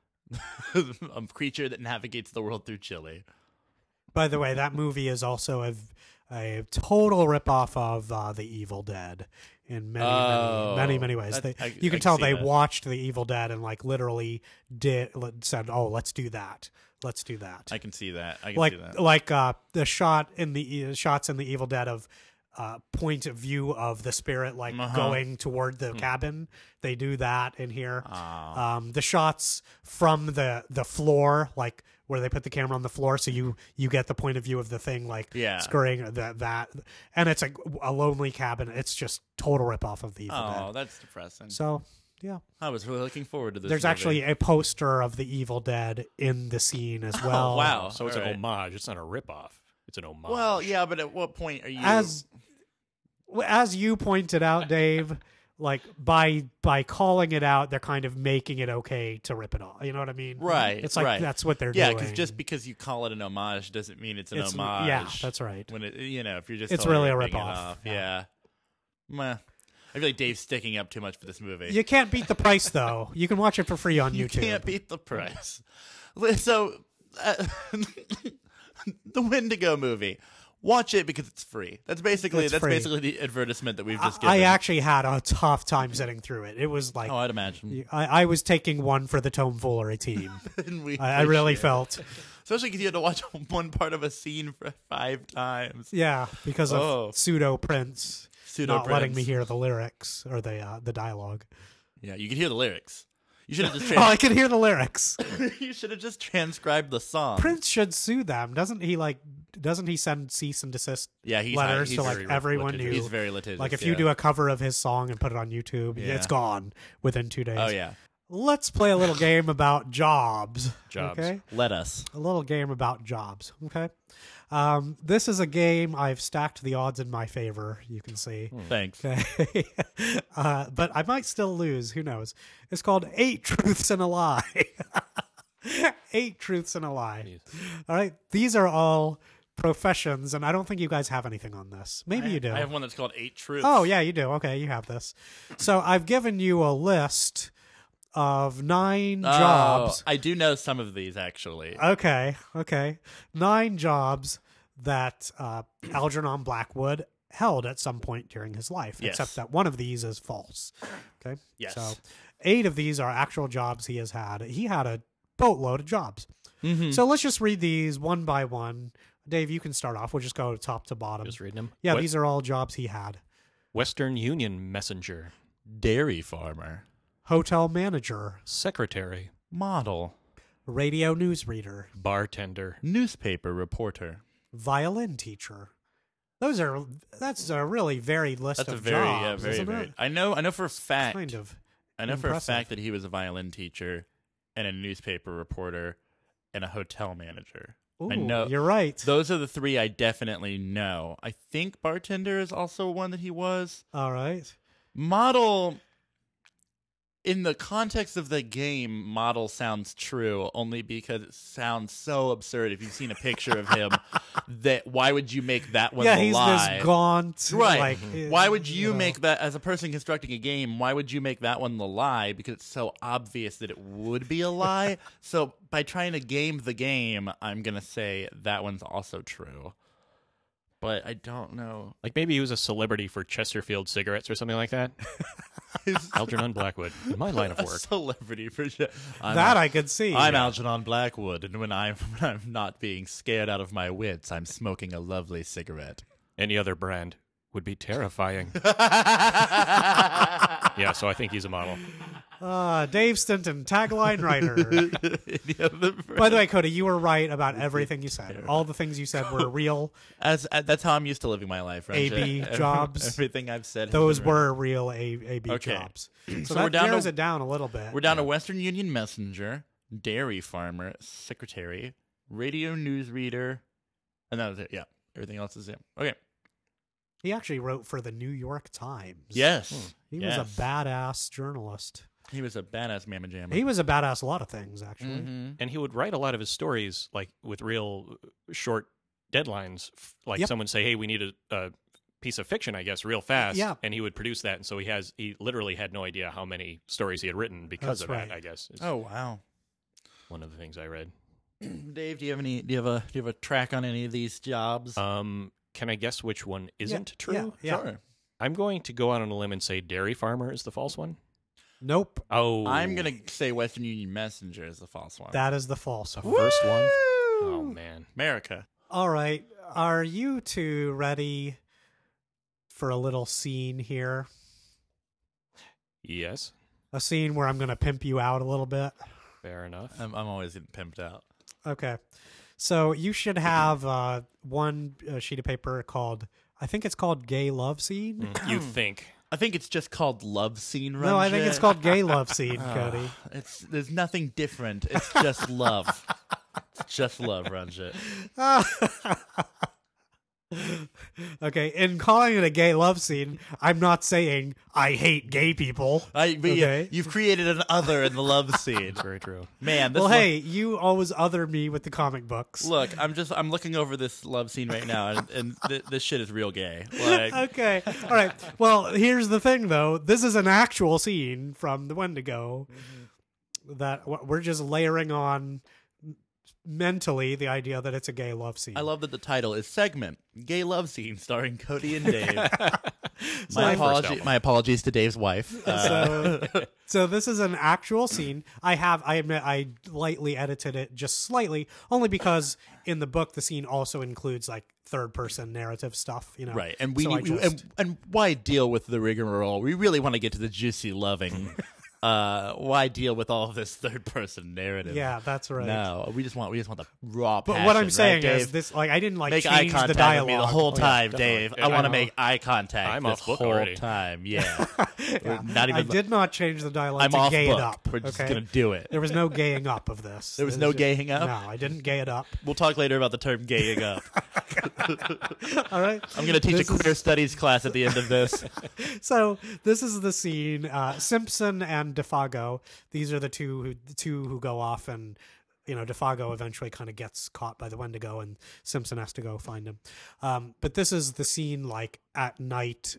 [SPEAKER 2] A creature that navigates the world through chili.
[SPEAKER 3] By the way, that movie is also a total ripoff of The Evil Dead in many ways. You can tell they watched The Evil Dead and literally said, "Oh, let's do that. Let's do that."
[SPEAKER 2] I can see that.
[SPEAKER 3] The shots in The Evil Dead of point of view of the spirit going toward the cabin. They do that in here. The shots from the floor, where they put the camera on the floor, so you get the point of view of the thing scurrying that, and it's a lonely cabin. It's just total ripoff of The Evil Dead.
[SPEAKER 2] Oh, that's depressing.
[SPEAKER 3] So yeah,
[SPEAKER 2] I was really looking forward to this.
[SPEAKER 3] there's
[SPEAKER 2] movie.
[SPEAKER 3] actually a poster of The Evil Dead in the scene as well.
[SPEAKER 2] Oh, wow.
[SPEAKER 4] So it's
[SPEAKER 2] All
[SPEAKER 4] an
[SPEAKER 2] right.
[SPEAKER 4] homage. It's not a ripoff. It's an homage.
[SPEAKER 2] Well, yeah, but at what point are you?
[SPEAKER 3] As you pointed out, Dave, by calling it out, they're kind of making it okay to rip it off. You know what I mean?
[SPEAKER 2] Right.
[SPEAKER 3] It's
[SPEAKER 2] right.
[SPEAKER 3] that's what they're
[SPEAKER 2] Yeah,
[SPEAKER 3] doing.
[SPEAKER 2] because just because you call it an homage doesn't mean it's an homage.
[SPEAKER 3] Yeah, that's right.
[SPEAKER 2] When if you're just
[SPEAKER 3] It's
[SPEAKER 2] totally
[SPEAKER 3] really a
[SPEAKER 2] ripping it
[SPEAKER 3] ripoff.
[SPEAKER 2] off.
[SPEAKER 3] Yeah.
[SPEAKER 2] Yeah. Meh. I feel like Dave's sticking up too much for this movie.
[SPEAKER 3] You can't beat the price, though. You can watch it for free on
[SPEAKER 2] You
[SPEAKER 3] YouTube.
[SPEAKER 2] can't beat the price. So, the Wendigo movie. Watch it because it's free. That's basically
[SPEAKER 3] It's free.
[SPEAKER 2] the advertisement that we've just given.
[SPEAKER 3] I actually had a tough time sitting through it. It was
[SPEAKER 2] Oh, I'd imagine.
[SPEAKER 3] I was taking one for the tomfoolery team.
[SPEAKER 2] And we
[SPEAKER 3] I really
[SPEAKER 2] appreciate it.
[SPEAKER 3] felt,
[SPEAKER 2] Especially because you had to watch one part of a scene for 5 times.
[SPEAKER 3] yeah, because of
[SPEAKER 2] Oh.
[SPEAKER 3] Pseudo Prince
[SPEAKER 2] Pseudo
[SPEAKER 3] not letting me
[SPEAKER 2] Prince.
[SPEAKER 3] hear the lyrics or the dialogue.
[SPEAKER 2] Yeah, you could hear the lyrics. You should have just
[SPEAKER 3] Oh, I could hear the lyrics.
[SPEAKER 2] you should have just transcribed the song.
[SPEAKER 3] Prince should sue them, doesn't he? Doesn't he send cease and desist
[SPEAKER 2] Yeah, he's
[SPEAKER 3] letters
[SPEAKER 2] he's
[SPEAKER 3] to
[SPEAKER 2] very
[SPEAKER 3] everyone
[SPEAKER 4] litigious.
[SPEAKER 3] who
[SPEAKER 2] He's very litigious.
[SPEAKER 3] if you
[SPEAKER 2] yeah.
[SPEAKER 3] do a cover of his song and put it on YouTube,
[SPEAKER 2] Yeah.
[SPEAKER 3] it's gone within 2 days.
[SPEAKER 2] Oh yeah,
[SPEAKER 3] Let's play a little game about jobs.
[SPEAKER 4] Jobs.
[SPEAKER 3] Okay.
[SPEAKER 2] let us.
[SPEAKER 3] A little game about jobs. Okay. This is a game I've stacked the odds in my favor. You can see.
[SPEAKER 2] Thanks.
[SPEAKER 3] Okay. But I might still lose. Who knows? It's called 8 Truths and a Lie. 8 Truths and a Lie.
[SPEAKER 4] Jeez.
[SPEAKER 3] All right. These are all professions, and I don't think you guys have anything on this. Maybe you do.
[SPEAKER 2] I have one that's called 8 Truths.
[SPEAKER 3] Oh, yeah, you do. Okay, you have this. So I've given you a list of 9 jobs.
[SPEAKER 2] I do know some of these actually.
[SPEAKER 3] Okay. 9 jobs that Algernon Blackwood held at some point during his life,
[SPEAKER 2] Yes.
[SPEAKER 3] except that one of these is false. Okay.
[SPEAKER 2] Yes.
[SPEAKER 3] So 8 of these are actual jobs he has had. He had a boatload of jobs.
[SPEAKER 2] Mm-hmm.
[SPEAKER 3] So let's just read these one by one. Dave, you can start off. We'll just go top to bottom.
[SPEAKER 4] Just reading them.
[SPEAKER 3] Yeah, these are all jobs he had.
[SPEAKER 4] Western Union messenger,
[SPEAKER 2] Dairy farmer,
[SPEAKER 3] Hotel manager,
[SPEAKER 4] secretary,
[SPEAKER 2] model,
[SPEAKER 3] radio newsreader,
[SPEAKER 4] bartender,
[SPEAKER 2] newspaper reporter.
[SPEAKER 3] violin teacher. That's a really varied list
[SPEAKER 2] That's
[SPEAKER 3] of
[SPEAKER 2] a very,
[SPEAKER 3] jobs,
[SPEAKER 2] very,
[SPEAKER 3] isn't
[SPEAKER 2] very.
[SPEAKER 3] it?
[SPEAKER 2] I know for a fact.
[SPEAKER 3] Kind of.
[SPEAKER 2] I know for a
[SPEAKER 3] impressive.
[SPEAKER 2] fact that he was a violin teacher, and a newspaper reporter, and a hotel manager.
[SPEAKER 3] Ooh,
[SPEAKER 2] I know
[SPEAKER 3] you're right.
[SPEAKER 2] Those are the 3 I definitely know. I think bartender is also one that he was.
[SPEAKER 3] All right.
[SPEAKER 2] Model, in the context of the game, model sounds true only because it sounds so absurd. If you've seen a picture of him, that why would you make that one
[SPEAKER 3] Yeah,
[SPEAKER 2] the
[SPEAKER 3] he's
[SPEAKER 2] lie?
[SPEAKER 3] this gaunt.
[SPEAKER 2] Right. Why would you
[SPEAKER 3] know.
[SPEAKER 2] make that, as a person constructing a game, why would you make that one the lie? Because it's so obvious that it would be a lie. So by trying to game the game, I'm going to say that one's also true. But I don't know.
[SPEAKER 4] like maybe he was a celebrity for Chesterfield cigarettes or something like that. Algernon Blackwood, in my line of
[SPEAKER 2] A
[SPEAKER 4] work.
[SPEAKER 2] celebrity for sure.
[SPEAKER 3] That I could see.
[SPEAKER 2] I'm Algernon Blackwood, and when I'm not being scared out of my wits, I'm smoking a lovely cigarette.
[SPEAKER 4] Any other brand would be terrifying. Yeah, so I think he's a model.
[SPEAKER 3] Dave Stinton, tagline writer. By the way, Cody, you were right about everything you said. All the things you said were real.
[SPEAKER 2] That's how I'm used to living my life. Right?
[SPEAKER 3] AB jobs.
[SPEAKER 2] Everything I've said. has
[SPEAKER 3] Those
[SPEAKER 2] been right.
[SPEAKER 3] were real AB
[SPEAKER 2] Okay.
[SPEAKER 3] jobs. So,
[SPEAKER 2] So
[SPEAKER 3] that
[SPEAKER 2] we're down to-
[SPEAKER 3] narrows it down a little bit.
[SPEAKER 2] We're down to Western Union messenger, dairy farmer, secretary, radio newsreader, and that was it. Yeah, everything else is it. Okay.
[SPEAKER 3] He actually wrote for the New York Times.
[SPEAKER 2] Yes.
[SPEAKER 3] He
[SPEAKER 2] Yes.
[SPEAKER 3] was a badass journalist.
[SPEAKER 2] He was a badass mamma jamma.
[SPEAKER 3] He was a badass a lot of things, actually.
[SPEAKER 2] Mhm.
[SPEAKER 4] And he would write a lot of his stories like with real short deadlines. Like
[SPEAKER 3] Yep.
[SPEAKER 4] someone say, "Hey, we need a piece of fiction, I guess, real fast."
[SPEAKER 3] Yeah.
[SPEAKER 4] And he would produce that. And so he literally had no idea how many stories he had written because
[SPEAKER 3] That's
[SPEAKER 4] of that.
[SPEAKER 3] right.
[SPEAKER 4] I guess. It's
[SPEAKER 2] Oh wow.
[SPEAKER 4] one of the things I read.
[SPEAKER 2] Dave, do you have a track on any of these jobs?
[SPEAKER 4] Can I guess which one isn't true?
[SPEAKER 3] Yeah.
[SPEAKER 2] Sure.
[SPEAKER 4] I'm going to go out on a limb and say dairy farmer is the false one.
[SPEAKER 3] Nope.
[SPEAKER 4] Oh,
[SPEAKER 2] I'm gonna say Western Union messenger is the false one.
[SPEAKER 3] That is the false
[SPEAKER 4] the
[SPEAKER 3] one.
[SPEAKER 4] first one.
[SPEAKER 2] Woo!
[SPEAKER 4] Oh man.
[SPEAKER 2] America.
[SPEAKER 3] All right. Are you two ready for a little scene here?
[SPEAKER 4] Yes.
[SPEAKER 3] A scene where I'm going to pimp you out a little bit.
[SPEAKER 4] Fair enough.
[SPEAKER 2] I'm always getting pimped out.
[SPEAKER 3] Okay. So you should have one sheet of paper called, I think it's called Gay Love Scene.
[SPEAKER 4] You think?
[SPEAKER 2] I think it's just called love scene.
[SPEAKER 3] No, I think it's
[SPEAKER 2] Ranjit.
[SPEAKER 3] called Gay Love Scene, Cody.
[SPEAKER 2] There's nothing different. It's just love. It's just love, Ranjit.
[SPEAKER 3] Okay, in calling it a gay love scene, I'm not saying I hate gay people. Okay.
[SPEAKER 2] You've created an other in the love scene.
[SPEAKER 4] It's very true.
[SPEAKER 2] Man, this
[SPEAKER 3] Well, hey, you always other me with the comic books.
[SPEAKER 2] look, I'm looking over this love scene right now, and this shit is real gay. Like,
[SPEAKER 3] Okay. All right. Well, here's the thing, though. This is an actual scene from the Wendigo that we're just layering on mentally the idea that it's a gay love scene.
[SPEAKER 2] I love that the title is segment gay love scene starring Cody and Dave.
[SPEAKER 4] My first album.
[SPEAKER 2] My apologies to Dave's wife.
[SPEAKER 3] So this is an actual scene. I admit I lightly edited it just slightly, only because in the book the scene also includes like third person narrative stuff, you know.
[SPEAKER 2] Right, and we
[SPEAKER 3] So I
[SPEAKER 2] need,
[SPEAKER 3] just-
[SPEAKER 2] and why deal with the rigmarole? We really want to get to the juicy loving. Why deal with all of this third person narrative?
[SPEAKER 3] Yeah, that's right.
[SPEAKER 2] No, we just want the raw.
[SPEAKER 3] But
[SPEAKER 2] passion,
[SPEAKER 3] what I'm
[SPEAKER 2] right,
[SPEAKER 3] saying
[SPEAKER 2] Dave?
[SPEAKER 3] is this: like, I didn't like
[SPEAKER 2] Make eye
[SPEAKER 3] change
[SPEAKER 2] contact
[SPEAKER 3] the dialogue
[SPEAKER 2] with me the whole time,
[SPEAKER 4] definitely.
[SPEAKER 2] Dave.
[SPEAKER 4] Yeah,
[SPEAKER 2] I want
[SPEAKER 3] I
[SPEAKER 2] to
[SPEAKER 3] know.
[SPEAKER 2] make eye contact.
[SPEAKER 4] I'm
[SPEAKER 2] this
[SPEAKER 4] off book
[SPEAKER 2] whole
[SPEAKER 4] already.
[SPEAKER 2] time. Yeah,
[SPEAKER 3] Yeah.
[SPEAKER 2] not even.
[SPEAKER 3] I did not change the dialogue
[SPEAKER 2] I'm
[SPEAKER 3] to
[SPEAKER 2] off
[SPEAKER 3] gay
[SPEAKER 2] book.
[SPEAKER 3] it up.
[SPEAKER 2] We're just
[SPEAKER 3] okay?
[SPEAKER 2] gonna do it.
[SPEAKER 3] There was no gaying up of this.
[SPEAKER 2] There was
[SPEAKER 3] It
[SPEAKER 2] no
[SPEAKER 3] just-
[SPEAKER 2] gaying up?
[SPEAKER 3] No, I didn't gay it up.
[SPEAKER 2] We'll talk later about the term "gaying up."
[SPEAKER 3] All right.
[SPEAKER 2] I'm gonna teach
[SPEAKER 3] This
[SPEAKER 2] a
[SPEAKER 3] is-
[SPEAKER 2] queer studies class at the end of this.
[SPEAKER 3] So this is the scene. Simpson and Defago. These are the two who go off, and Defago eventually kind of gets caught by the Wendigo, and Simpson has to go find him. But this is the scene like at night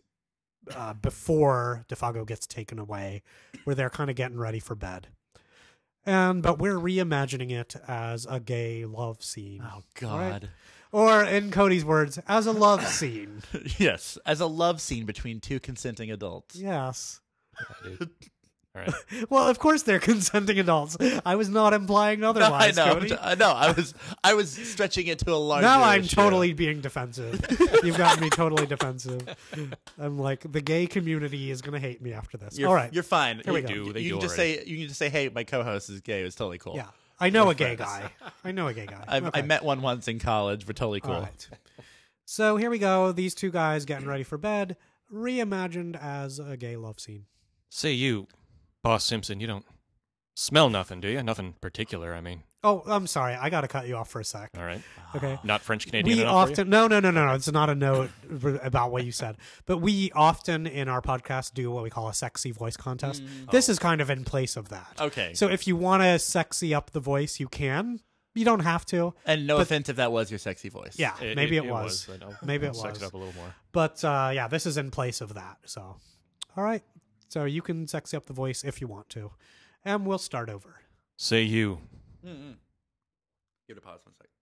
[SPEAKER 3] before Defago gets taken away, where they're kind of getting ready for bed. But we're reimagining it as a gay love scene.
[SPEAKER 2] Oh God.
[SPEAKER 3] Or in Cody's words, as a love scene.
[SPEAKER 2] Yes, as a love scene between two consenting adults.
[SPEAKER 3] Yes.
[SPEAKER 4] Dude. All right.
[SPEAKER 3] Well, of course they're consenting adults. I was not implying
[SPEAKER 2] No,
[SPEAKER 3] otherwise,
[SPEAKER 2] I know.
[SPEAKER 3] Cody.
[SPEAKER 2] I was stretching it to a larger.
[SPEAKER 3] Now I'm
[SPEAKER 2] issue.
[SPEAKER 3] totally being defensive. You've gotten me totally defensive. I'm like, the gay community is going to hate me after this. All right.
[SPEAKER 2] You're fine.
[SPEAKER 3] Here we
[SPEAKER 2] you,
[SPEAKER 3] go.
[SPEAKER 2] You,
[SPEAKER 4] They
[SPEAKER 2] you
[SPEAKER 4] do
[SPEAKER 2] can just
[SPEAKER 4] already.
[SPEAKER 2] say you can just say, "Hey, my co-host is gay." It's totally cool.
[SPEAKER 3] Yeah. I know
[SPEAKER 2] We're
[SPEAKER 3] a gay
[SPEAKER 2] friends.
[SPEAKER 3] guy. I know a gay guy.
[SPEAKER 2] I
[SPEAKER 3] Okay.
[SPEAKER 2] met one once in college. We're totally cool.
[SPEAKER 3] All right. So here we go. These two guys getting ready for bed, reimagined as a gay love scene.
[SPEAKER 4] Say you, Boss Simpson, you don't smell nothing, do you? Nothing particular, I mean.
[SPEAKER 3] Oh, I'm sorry. I got to cut you off for a sec.
[SPEAKER 4] All right.
[SPEAKER 3] Okay.
[SPEAKER 4] Not French Canadian
[SPEAKER 3] We
[SPEAKER 4] enough for
[SPEAKER 3] often no. It's not a note about what you said, but we often in our podcast do what we call a sexy voice contest. This is kind of in place of that.
[SPEAKER 2] Okay.
[SPEAKER 3] So if you want to sexy up the voice, you can. You don't have to.
[SPEAKER 2] And no
[SPEAKER 3] but-
[SPEAKER 2] offense if that was your sexy voice.
[SPEAKER 3] Yeah, maybe it was.
[SPEAKER 4] but I'll
[SPEAKER 3] Maybe it
[SPEAKER 4] sex
[SPEAKER 3] was.
[SPEAKER 4] it up a little more.
[SPEAKER 3] But yeah, this is in place of that. So, all right. So you can sexy up the voice if you want to, and we'll start over.
[SPEAKER 4] Say you,
[SPEAKER 2] Mm-mm. Give it a pause 1 second.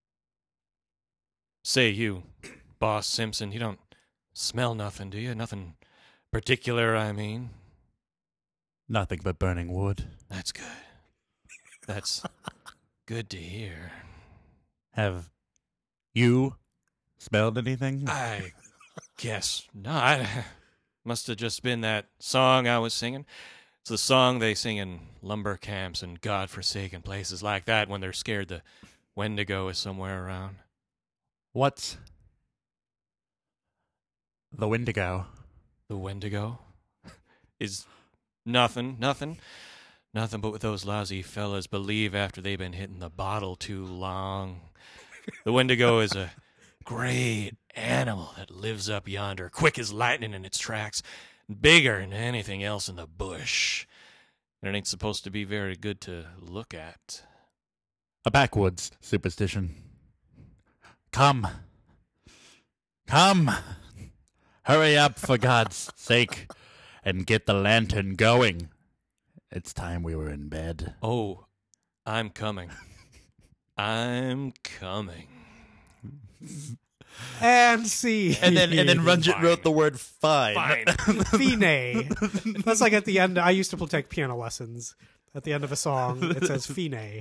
[SPEAKER 4] say you, Boss Simpson, you don't smell nothing, do you? Nothing particular, I mean.
[SPEAKER 2] Nothing but burning wood.
[SPEAKER 4] That's good. That's good to hear.
[SPEAKER 2] Have you smelled anything?
[SPEAKER 4] I guess not. Must have just been that song I was singing. It's the song they sing in lumber camps and godforsaken places like that when they're scared the Wendigo is somewhere around.
[SPEAKER 2] What's the Wendigo?
[SPEAKER 4] The Wendigo is nothing but what those lousy fellas believe after they've been hitting the bottle too long. The Wendigo is a great animal that lives up yonder, quick as lightning in its tracks, bigger than anything else in the bush. And it ain't supposed to be very good to look at.
[SPEAKER 2] A backwoods superstition. Come. Hurry up, for God's sake, and get the lantern going. It's time we were in bed.
[SPEAKER 4] Oh, I'm coming. I'm coming.
[SPEAKER 3] And see.
[SPEAKER 2] And then Runget wrote the word fine.
[SPEAKER 3] Fine. That's like at the end. I used to take piano lessons. At the end of a song, it says fine.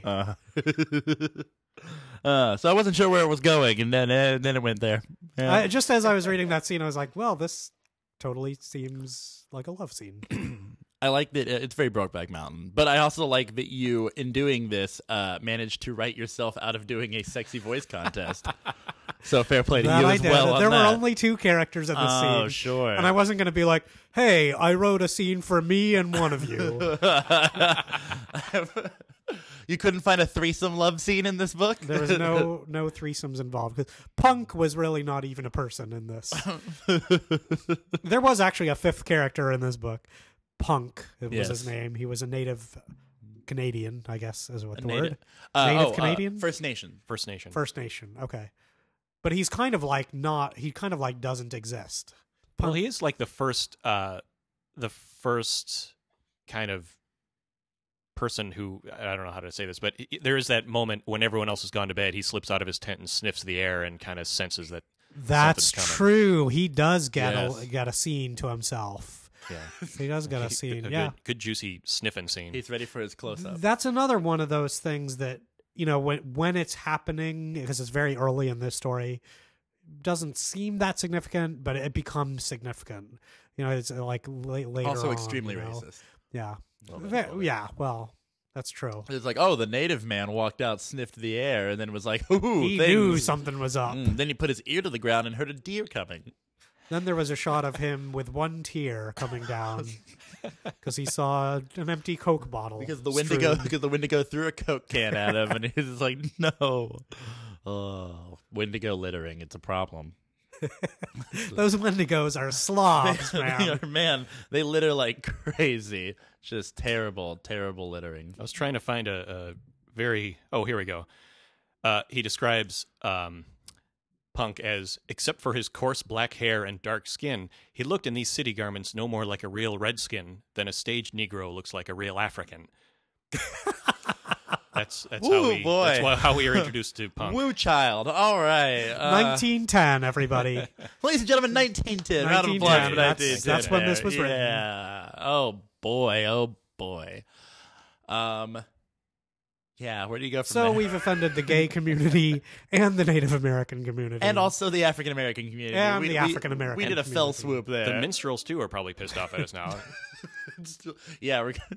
[SPEAKER 2] So I wasn't sure where it was going, and then it went there. Yeah.
[SPEAKER 3] Just as I was reading that scene, I was like, well, this totally seems like a love scene.
[SPEAKER 2] I like that it's very Brokeback Mountain, but I also like that you, in doing this, managed to write yourself out of doing a sexy voice contest. So fair play to you as well.
[SPEAKER 3] There were only 2 characters in the scene.
[SPEAKER 2] Oh, sure.
[SPEAKER 3] And I wasn't going to be like, hey, I wrote a scene for me and one of you.
[SPEAKER 2] You couldn't find a threesome love scene in this book?
[SPEAKER 3] There was no threesomes involved. 'Cause Punk was really not even a person in this. There was actually a 5th character in this book. Punk was his name. He was a native Canadian, I guess, is what the word. Native Canadian?
[SPEAKER 2] First Nation.
[SPEAKER 4] First Nation.
[SPEAKER 3] First Nation, okay. But he's kind of like doesn't exist.
[SPEAKER 4] Well, he is like the first kind of person who, I don't know how to say this, but there is that moment when everyone else has gone to bed, he slips out of his tent and sniffs the air and kind of senses that
[SPEAKER 3] that's true. He does get
[SPEAKER 2] Yes.
[SPEAKER 3] a scene to himself.
[SPEAKER 4] Yeah.
[SPEAKER 3] He does get a scene.
[SPEAKER 4] A good juicy sniffing scene.
[SPEAKER 2] He's ready for his close-up.
[SPEAKER 3] That's another one of those things that, you know, when it's happening, because it's very early in this story, doesn't seem that significant, but it becomes significant. You know, it's like later
[SPEAKER 2] Also
[SPEAKER 3] on,
[SPEAKER 2] extremely
[SPEAKER 3] you know?
[SPEAKER 2] racist.
[SPEAKER 3] Yeah.
[SPEAKER 2] A little bit.
[SPEAKER 3] Yeah, well, that's true.
[SPEAKER 2] It's like, oh, the native man walked out, sniffed the air, and then was like, ooh,
[SPEAKER 3] He
[SPEAKER 2] things.
[SPEAKER 3] knew something was up.
[SPEAKER 2] Then he put his ear to the ground and heard a deer coming.
[SPEAKER 3] Then there was a shot of him with one tear coming down because he saw an empty Coke bottle.
[SPEAKER 2] Because the
[SPEAKER 3] strewn.
[SPEAKER 2] Wendigo threw a Coke can at him, and he's like, no. Oh, Wendigo littering, it's a problem.
[SPEAKER 3] Those Wendigos are slobs, man.
[SPEAKER 2] Man, they litter like crazy. Just terrible, terrible littering.
[SPEAKER 4] I was trying to find a very... Oh, here we go. He describes Punk as, except for his coarse black hair and dark skin, he looked in these city garments no more like a real redskin than a stage Negro looks like a real African. That's how we are introduced to Punk.
[SPEAKER 2] Woo child. All right.
[SPEAKER 3] 1910, everybody.
[SPEAKER 2] Ladies and gentlemen, 1910. Round of applause for 1910.
[SPEAKER 3] That's when this was written.
[SPEAKER 2] Yeah. Oh boy. Oh boy. Yeah, where do you go from there?
[SPEAKER 3] So we've offended the gay community and the Native American community.
[SPEAKER 2] And also the African American community.
[SPEAKER 3] And the African American
[SPEAKER 2] We did a fell
[SPEAKER 3] community.
[SPEAKER 2] swoop there.
[SPEAKER 4] The minstrels, too, are probably pissed off at us now.
[SPEAKER 2] Yeah,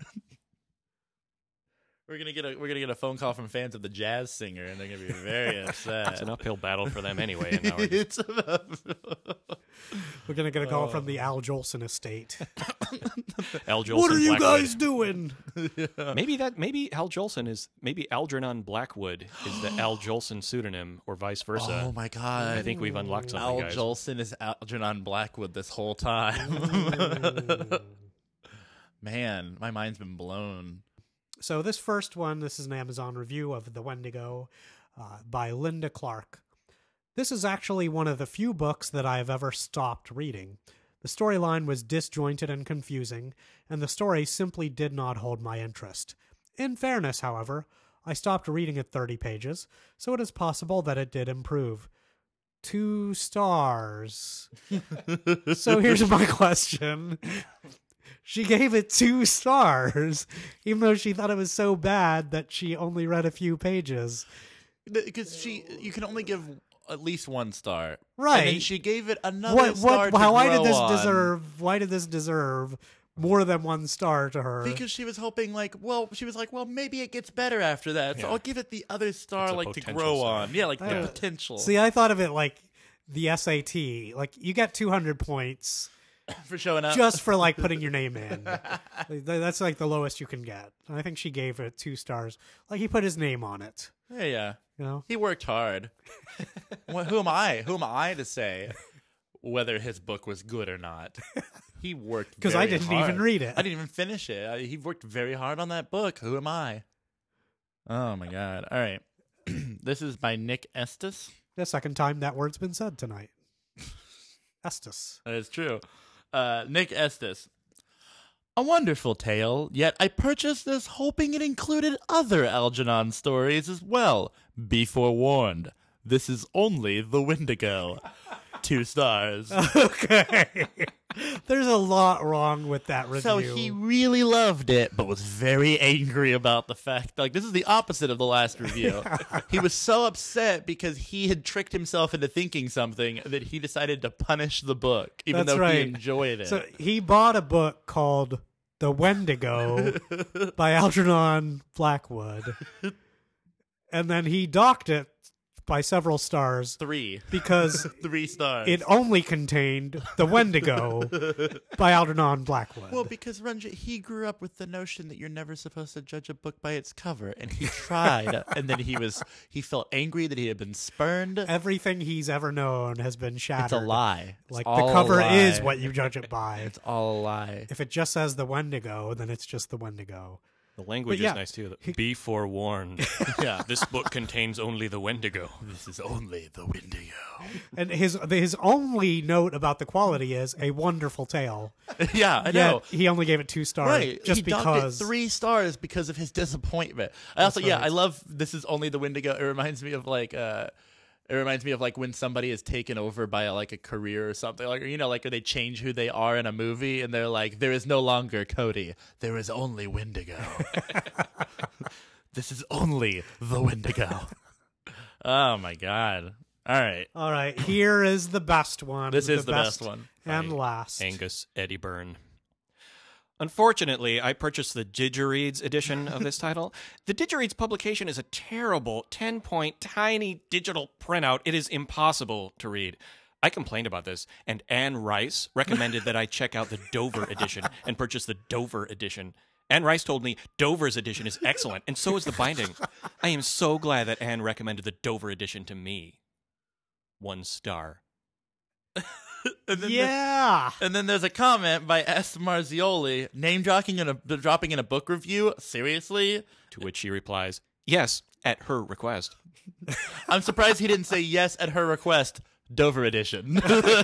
[SPEAKER 2] we're gonna get a phone call from fans of the jazz singer, and they're gonna be very upset.
[SPEAKER 4] It's an uphill battle for them anyway. And now we're just-
[SPEAKER 3] We're going to get a call from the Al Jolson estate.
[SPEAKER 4] Al Jolson.
[SPEAKER 3] What are you
[SPEAKER 4] Blackwood.
[SPEAKER 3] guys doing?
[SPEAKER 4] Maybe Al Jolson is Algernon Blackwood is the Al Jolson pseudonym, or vice versa.
[SPEAKER 2] Oh my god!
[SPEAKER 4] I think we've unlocked something,
[SPEAKER 2] Al
[SPEAKER 4] guys.
[SPEAKER 2] Jolson is Algernon Blackwood this whole time. Man, my mind's been blown.
[SPEAKER 3] So this first one, this is an Amazon review of The Wendigo by Linda Clark. This is actually one of the few books that I have ever stopped reading. The storyline was disjointed and confusing, and the story simply did not hold my interest. In fairness, however, I stopped reading at 30 pages, so it is possible that it did improve. 2 stars. So here's my question. She gave it 2 stars, even though she thought it was so bad that she only read a few pages.
[SPEAKER 2] Because you can only give at least 1 star,
[SPEAKER 3] Right?
[SPEAKER 2] And then she gave it another star.
[SPEAKER 3] Why did this deserve more than 1 star to her.
[SPEAKER 2] Because she was hoping, well, maybe it gets better after that. So
[SPEAKER 4] Yeah.
[SPEAKER 2] I'll give it the other star,
[SPEAKER 4] It's a
[SPEAKER 2] to
[SPEAKER 4] potential
[SPEAKER 2] grow
[SPEAKER 4] star.
[SPEAKER 2] on. Yeah, the potential.
[SPEAKER 3] See, I thought of it like the SAT. Like, you get 200 points
[SPEAKER 2] for showing up.
[SPEAKER 3] just for, like, putting your name in. That's, like, the lowest you can get. And I think she gave it 2 stars. Like, he put his name on it,
[SPEAKER 2] Yeah.
[SPEAKER 3] you know?
[SPEAKER 2] He worked hard. Who am I? Who am I to say whether his book was good or not? He worked
[SPEAKER 3] Because
[SPEAKER 2] very
[SPEAKER 3] I didn't
[SPEAKER 2] hard.
[SPEAKER 3] even read it.
[SPEAKER 2] I didn't even finish it. He worked very hard on that book. Who am I? Oh my god! All right, this is by Nick Estes.
[SPEAKER 3] The second time that word's been said tonight. Estes.
[SPEAKER 2] That is true. Nick Estes. A wonderful tale, yet I purchased this hoping it included other Algernon stories as well. Be forewarned, this is only the Wendigo. 2 stars.
[SPEAKER 3] Okay. There's a lot wrong with that review.
[SPEAKER 2] So he really loved it, but was very angry about the fact. Like, this is the opposite of the last review. He was so upset because he had tricked himself into thinking something that he decided to punish the book, even
[SPEAKER 3] That's
[SPEAKER 2] though
[SPEAKER 3] right.
[SPEAKER 2] he enjoyed it.
[SPEAKER 3] So he bought a book called The Wendigo by Algernon Blackwood. And then he docked it by several stars
[SPEAKER 2] 3.
[SPEAKER 3] because
[SPEAKER 2] 3 stars.
[SPEAKER 3] it only contained The Wendigo by Algernon Blackwood.
[SPEAKER 2] Well, because Ranjit, he grew up with the notion that you're never supposed to judge a book by its cover, and he tried, and then he felt angry that he had been spurned.
[SPEAKER 3] Everything he's ever known has been shattered.
[SPEAKER 2] It's a lie. It's
[SPEAKER 3] Like,
[SPEAKER 2] all
[SPEAKER 3] the cover
[SPEAKER 2] a lie.
[SPEAKER 3] is what you judge it by.
[SPEAKER 2] It's all a lie.
[SPEAKER 3] If it just says The Wendigo, then it's just The Wendigo.
[SPEAKER 4] The language
[SPEAKER 3] But yeah,
[SPEAKER 4] is nice too. Be forewarned.
[SPEAKER 2] Yeah.
[SPEAKER 4] This book contains only the Wendigo.
[SPEAKER 2] This is only the Wendigo.
[SPEAKER 3] And his only note about the quality is a wonderful tale.
[SPEAKER 2] Yeah, I
[SPEAKER 3] Yet
[SPEAKER 2] know.
[SPEAKER 3] he only gave it 2 stars
[SPEAKER 2] Right,
[SPEAKER 3] just
[SPEAKER 2] he docked
[SPEAKER 3] because.
[SPEAKER 2] it 3 stars because of his disappointment. I also,
[SPEAKER 3] right.
[SPEAKER 2] I love this is only the Wendigo. It reminds me of when somebody is taken over by a career or something, like they change who they are in a movie, and they're like, there is no longer Cody, there is only Wendigo. This is only the Wendigo. Oh my god! All right,
[SPEAKER 3] All right, here is the best one.
[SPEAKER 2] this is the best one.
[SPEAKER 3] And last.
[SPEAKER 4] Angus Eddie Byrne. Unfortunately, I purchased the Digereads edition of this title. The Digereads publication is a terrible 10-point tiny digital printout. It is impossible to read. I complained about this, and Anne Rice recommended that I check out the Dover edition and purchase the Dover edition. Anne Rice told me Dover's edition is excellent, and so is the binding. I am so glad that Anne recommended the Dover edition to me. 1 star.
[SPEAKER 2] And then
[SPEAKER 3] Yeah.
[SPEAKER 2] and then there's a comment by S. Marzioli, dropping in a book review. Seriously?
[SPEAKER 4] To which she replies, yes, at her request.
[SPEAKER 2] I'm surprised he didn't say yes at her request. Dover edition.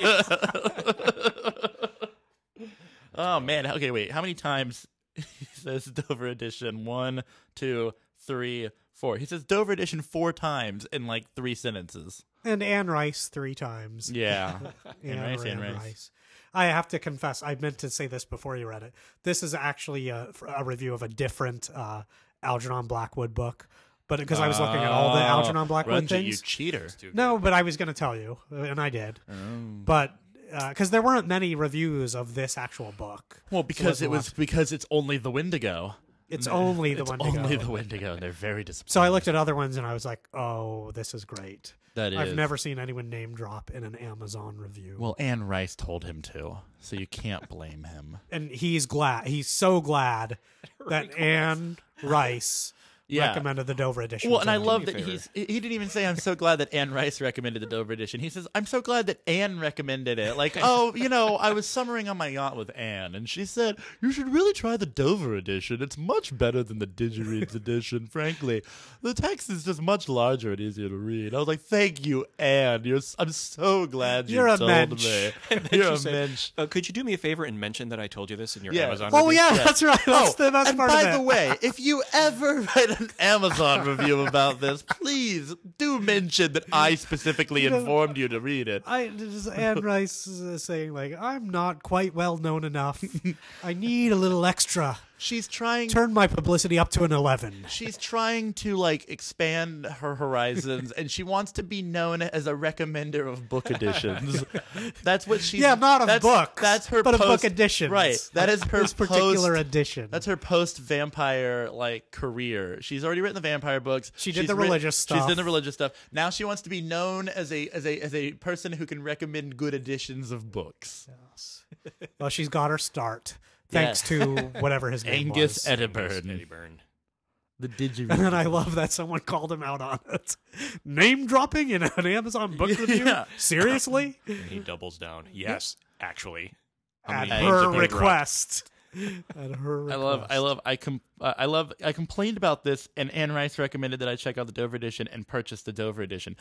[SPEAKER 2] Oh man. Okay, wait. How many times he says Dover edition? 1, 2, 3, 4. He says Dover edition 4 times in 3 sentences.
[SPEAKER 3] And Anne Rice 3 times.
[SPEAKER 2] Yeah.
[SPEAKER 3] Anne
[SPEAKER 2] Anne Rice.
[SPEAKER 3] I have to confess, I meant to say this before you read it. This is actually a review of a different Algernon Blackwood book. But because I was looking at all the Algernon Blackwood
[SPEAKER 2] Ranjit,
[SPEAKER 3] things.
[SPEAKER 2] you cheater.
[SPEAKER 3] No, but I was going to tell you, and I did. But because there weren't many reviews of this actual book.
[SPEAKER 2] Well, because
[SPEAKER 3] So
[SPEAKER 2] because it's only the Wendigo.
[SPEAKER 3] it's only the
[SPEAKER 2] It's
[SPEAKER 3] Wendigo.
[SPEAKER 2] only the Wendigo. They're very disappointed.
[SPEAKER 3] So I looked at other ones and I was like, "Oh, this is great."
[SPEAKER 2] That
[SPEAKER 3] I've
[SPEAKER 2] is-
[SPEAKER 3] never seen anyone name drop in an Amazon review.
[SPEAKER 2] Well, Anne Rice told him to, so you can't blame him.
[SPEAKER 3] And he's glad. He's so glad that Anne Rice
[SPEAKER 2] Yeah.
[SPEAKER 3] recommended the Dover edition.
[SPEAKER 2] Well, and
[SPEAKER 3] to
[SPEAKER 2] I
[SPEAKER 3] him.
[SPEAKER 2] love
[SPEAKER 4] me a
[SPEAKER 2] that
[SPEAKER 4] favor.
[SPEAKER 2] he didn't even say, I'm so glad that Anne Rice recommended the Dover edition. He says, I'm so glad that Anne recommended it. Like, oh, I was summering on my yacht with Anne, and she said, you should really try the Dover edition. It's much better than the Digereads edition, frankly. The text is just much larger and easier to read. I was like, thank you, Anne. I'm so glad you
[SPEAKER 3] You're a
[SPEAKER 2] told
[SPEAKER 3] mensch.
[SPEAKER 2] me.
[SPEAKER 4] And then
[SPEAKER 2] You're
[SPEAKER 4] she
[SPEAKER 2] a
[SPEAKER 4] said,
[SPEAKER 2] mensch.
[SPEAKER 4] could you do me a favor and mention that I told you this in your
[SPEAKER 2] Yeah.
[SPEAKER 4] Amazon
[SPEAKER 3] Oh
[SPEAKER 4] review?
[SPEAKER 3] yeah, that's right. That's the best
[SPEAKER 2] and
[SPEAKER 3] part
[SPEAKER 2] by
[SPEAKER 3] of it.
[SPEAKER 2] the way, if you ever write an Amazon review about this, please do mention that I specifically informed you to read it.
[SPEAKER 3] Anne Rice is saying like, I'm not quite well known enough. I need a little extra.
[SPEAKER 2] She's trying.
[SPEAKER 3] Turn my publicity up to an 11.
[SPEAKER 2] She's trying to like expand her horizons, and she wants to be known as a recommender of book editions. That's what she's.
[SPEAKER 3] Yeah, not of
[SPEAKER 2] that's,
[SPEAKER 3] books.
[SPEAKER 2] That's her,
[SPEAKER 3] but
[SPEAKER 2] post,
[SPEAKER 3] of book editions.
[SPEAKER 2] Right. That is her
[SPEAKER 3] this particular
[SPEAKER 2] post,
[SPEAKER 3] edition.
[SPEAKER 2] That's her post-vampire like career. She's already written the vampire books.
[SPEAKER 3] She did the religious stuff.
[SPEAKER 2] She's done the religious stuff. Now she wants to be known as a person who can recommend good editions of books.
[SPEAKER 3] Well, she's got her start thanks to whatever his name
[SPEAKER 2] Angus
[SPEAKER 3] was.
[SPEAKER 2] Edinburgh.
[SPEAKER 4] Eddie Byrne.
[SPEAKER 2] The didgeridoo.
[SPEAKER 3] And then I love that someone called him out on it. Name dropping in an Amazon book review?
[SPEAKER 2] Yeah.
[SPEAKER 3] Seriously?
[SPEAKER 4] And he doubles down. Yes, actually. How
[SPEAKER 3] At
[SPEAKER 4] many names
[SPEAKER 3] her
[SPEAKER 4] have they dropped?
[SPEAKER 3] request. At her request.
[SPEAKER 2] I complained about this, and Anne Rice recommended that I check out the Dover edition and purchase the Dover edition.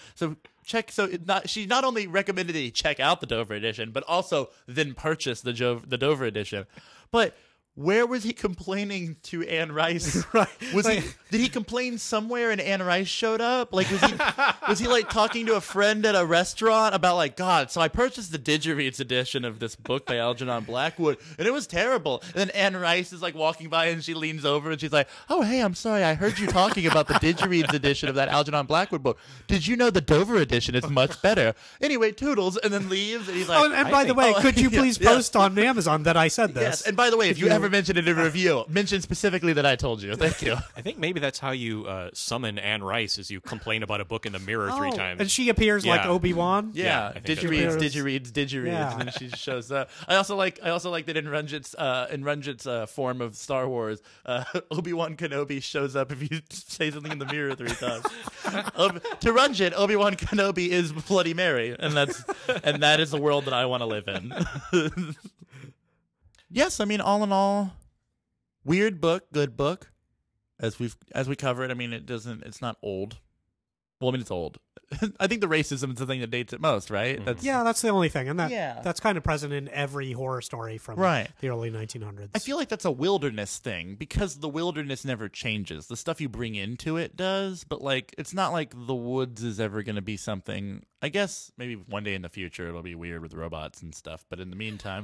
[SPEAKER 2] She not only recommended that you check out the Dover edition, but also then purchase the Dover edition. But where was he complaining to Anne Rice?
[SPEAKER 3] Right.
[SPEAKER 2] Did he complain somewhere and Anne Rice showed up? Like was he like talking to a friend at a restaurant about like, God, so I purchased the Digereads edition of this book by Algernon Blackwood and it was terrible. And then Anne Rice is like walking by and she leans over and she's like, oh hey, I'm sorry, I heard you talking about the Digereads edition of that Algernon Blackwood book. Did you know the Dover edition is much better? Anyway, toodles, and then leaves and he's like,
[SPEAKER 3] Oh, and by the way, could you please post on Amazon that I said this?
[SPEAKER 2] Yes, and by the way, if you ever mention it in a review, mention specifically that I told you. Thank you.
[SPEAKER 4] I think maybe that's how you summon Anne Rice, is you complain about a book in the mirror 3 times.
[SPEAKER 3] And she appears like
[SPEAKER 4] Yeah.
[SPEAKER 3] Obi-Wan?
[SPEAKER 2] Yeah,
[SPEAKER 4] I think that's
[SPEAKER 2] Digereads,
[SPEAKER 3] Yeah.
[SPEAKER 2] and then she shows up. I also like that in Runget's form of Star Wars, Obi-Wan Kenobi shows up if you say something in the mirror 3 times. To Runget, Obi-Wan Kenobi is Bloody Mary, and that is the world that I want to live in. Yes, I mean, all in all, weird book, good book. As we cover it, I mean, it's not old. Well, I mean, it's old. I think the racism is the thing that dates it most, right?
[SPEAKER 4] Mhm.
[SPEAKER 2] That's
[SPEAKER 3] Yeah, that's the only thing. And
[SPEAKER 2] Yeah.
[SPEAKER 3] that's kind of present in every horror story from
[SPEAKER 2] Right.
[SPEAKER 3] the early 1900s.
[SPEAKER 2] I feel like that's a wilderness thing because the wilderness never changes. The stuff you bring into it does, but like it's not like the woods is ever going to be something. I guess maybe one day in the future it'll be weird with robots and stuff, but in the meantime,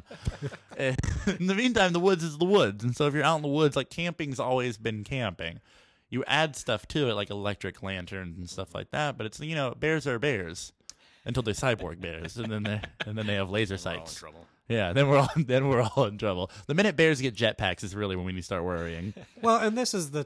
[SPEAKER 2] the woods is the woods. And so if you're out in the woods, like camping's always been camping. You add stuff to it like electric lanterns and stuff like that, but it's bears are bears until they're cyborg bears, and then they have laser
[SPEAKER 4] We're all in
[SPEAKER 2] sights.
[SPEAKER 4] trouble.
[SPEAKER 2] Yeah, then we're all in trouble. The minute bears get jetpacks is really when we need to start worrying.
[SPEAKER 3] Well, and this is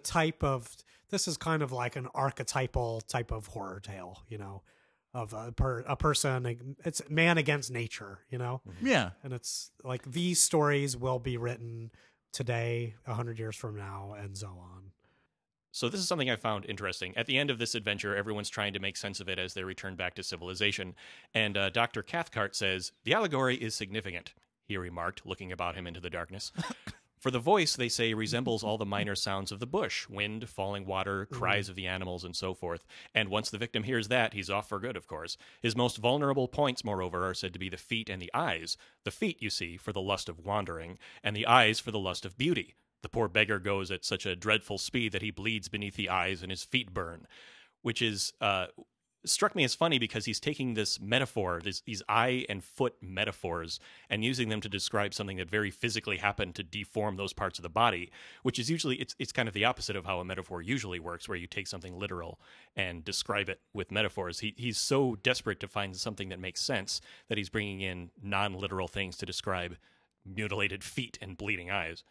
[SPEAKER 3] kind of like an archetypal type of horror tale, of a person. It's man against nature,
[SPEAKER 2] Yeah.
[SPEAKER 3] and it's like these stories will be written today, 100 years from now, and so on.
[SPEAKER 4] So this is something I found interesting. At the end of this adventure, everyone's trying to make sense of it as they return back to civilization. And Dr. Cathcart says, "The allegory is significant," he remarked, looking about him into the darkness. "For the voice, they say, resembles all the minor sounds of the bush, wind, falling water, cries of the animals, and so forth. And once the victim hears that, he's off for good, of course. His most vulnerable points, moreover, are said to be the feet and the eyes. The feet, you see, for the lust of wandering, and the eyes for the lust of beauty. The poor beggar goes at such a dreadful speed that he bleeds beneath the eyes and his feet burn," which is struck me as funny because he's taking this metaphor, these eye and foot metaphors, and using them to describe something that very physically happened to deform those parts of the body, which is usually, it's kind of the opposite of how a metaphor usually works, where you take something literal and describe it with metaphors. He's so desperate to find something that makes sense that he's bringing in non-literal things to describe mutilated feet and bleeding eyes.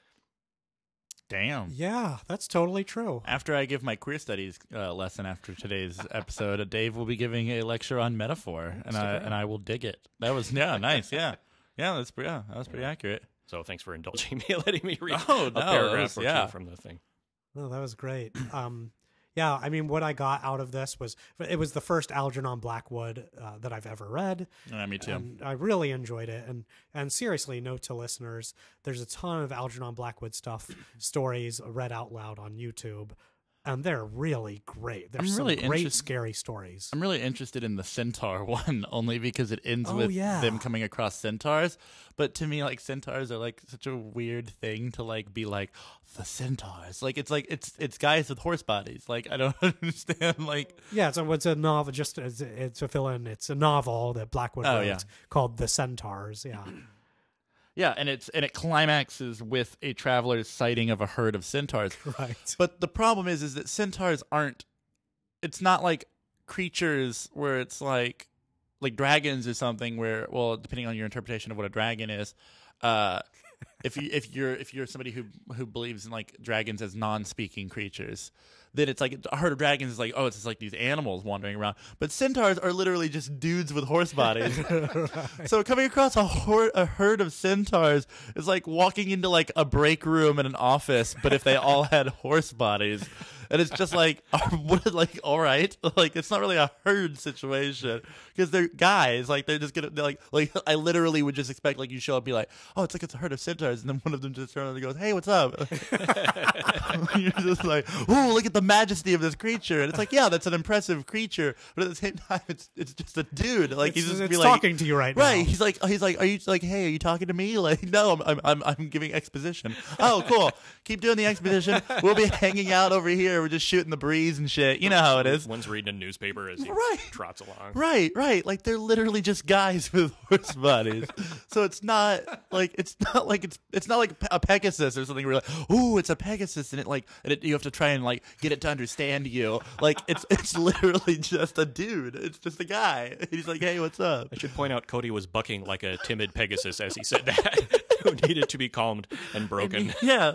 [SPEAKER 2] Damn.
[SPEAKER 3] Yeah, that's totally true.
[SPEAKER 2] After I give my queer studies lesson after today's episode, Dave will be giving a lecture on metaphor, and I will dig it. That was nice. Yeah, that was pretty accurate.
[SPEAKER 4] So thanks for indulging me, letting me read
[SPEAKER 2] Oh,
[SPEAKER 4] a
[SPEAKER 2] no,
[SPEAKER 4] paragraph or
[SPEAKER 2] yeah.
[SPEAKER 4] two from the thing.
[SPEAKER 3] Oh, that was great. Yeah, I mean, what I got out of this was the first Algernon Blackwood that I've ever read.
[SPEAKER 2] Me too.
[SPEAKER 3] And I really enjoyed it. And seriously, note to listeners, there's a ton of Algernon Blackwood stories read out loud on YouTube. And they're really great. There's some great, scary stories.
[SPEAKER 2] I'm really interested in the centaur one, only because it ends
[SPEAKER 3] Oh,
[SPEAKER 2] with
[SPEAKER 3] yeah.
[SPEAKER 2] them coming across centaurs. But to me, like, centaurs are like such a weird thing to like be like the centaurs. Like it's guys with horse bodies. Like I don't understand. Like
[SPEAKER 3] Yeah, so it's a novel. Just to fill in, it's a novel that Blackwood wrote
[SPEAKER 2] yeah.
[SPEAKER 3] called The Centaurs. Yeah.
[SPEAKER 2] Yeah, and it climaxes with a traveler's sighting of a herd of centaurs.
[SPEAKER 3] Right.
[SPEAKER 2] But the problem is that centaurs aren't. It's not like creatures where it's like dragons or something. Where, well, depending on your interpretation of what a dragon is, if you're somebody who believes in like dragons as non-speaking creatures, then it's like a herd of dragons is like, oh, it's just like these animals wandering around. But centaurs are literally just dudes with horse bodies. So coming across a herd of centaurs is like walking into like a break room in an office, but if they all had horse bodies. And it's just like, all right, like it's not really a herd situation because they're guys. Like they're like I literally would just expect like you show up and be like, oh, it's a herd of centaurs, and then one of them just turns around and goes, hey, what's up? You're just like, ooh, look at the majesty of this creature, and it's like, yeah, that's an impressive creature, but at the same time, it's just a dude. Like he's just
[SPEAKER 3] it's
[SPEAKER 2] be like,
[SPEAKER 3] talking to you right now.
[SPEAKER 2] right? He's like, are you like, hey, are you talking to me? Like, no, I'm giving exposition. Oh, cool. Keep doing the exposition. We'll be hanging out over here. We're just shooting the breeze and shit. You know how it is.
[SPEAKER 4] One's reading a newspaper as he trots along.
[SPEAKER 2] Right. Like they're literally just guys with horse bodies. So it's not like a Pegasus or something. Where you're like, ooh, it's a Pegasus, and you have to try and like get it to understand you. Like it's literally just a dude. It's just a guy. He's like, hey, what's up?
[SPEAKER 4] I should point out Cody was bucking like a timid Pegasus as he said that, who needed to be calmed and broken.
[SPEAKER 2] Yeah.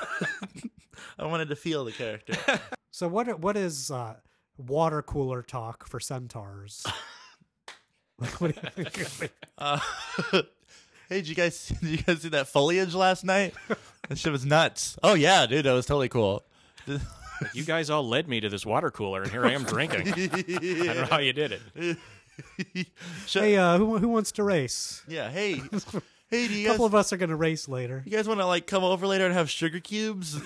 [SPEAKER 2] I wanted to feel the character.
[SPEAKER 3] So what is water cooler talk for centaurs? What do you think?
[SPEAKER 2] Hey, did you guys see that foliage last night? That shit was nuts. Oh yeah, dude, that was totally cool.
[SPEAKER 4] You guys all led me to this water cooler, and here I am drinking. I don't know how you did it.
[SPEAKER 3] Hey, who wants to race?
[SPEAKER 2] Yeah, hey, do you
[SPEAKER 3] A
[SPEAKER 2] guys?
[SPEAKER 3] couple of us are going to race later.
[SPEAKER 2] You guys want to like come over later and have sugar cubes?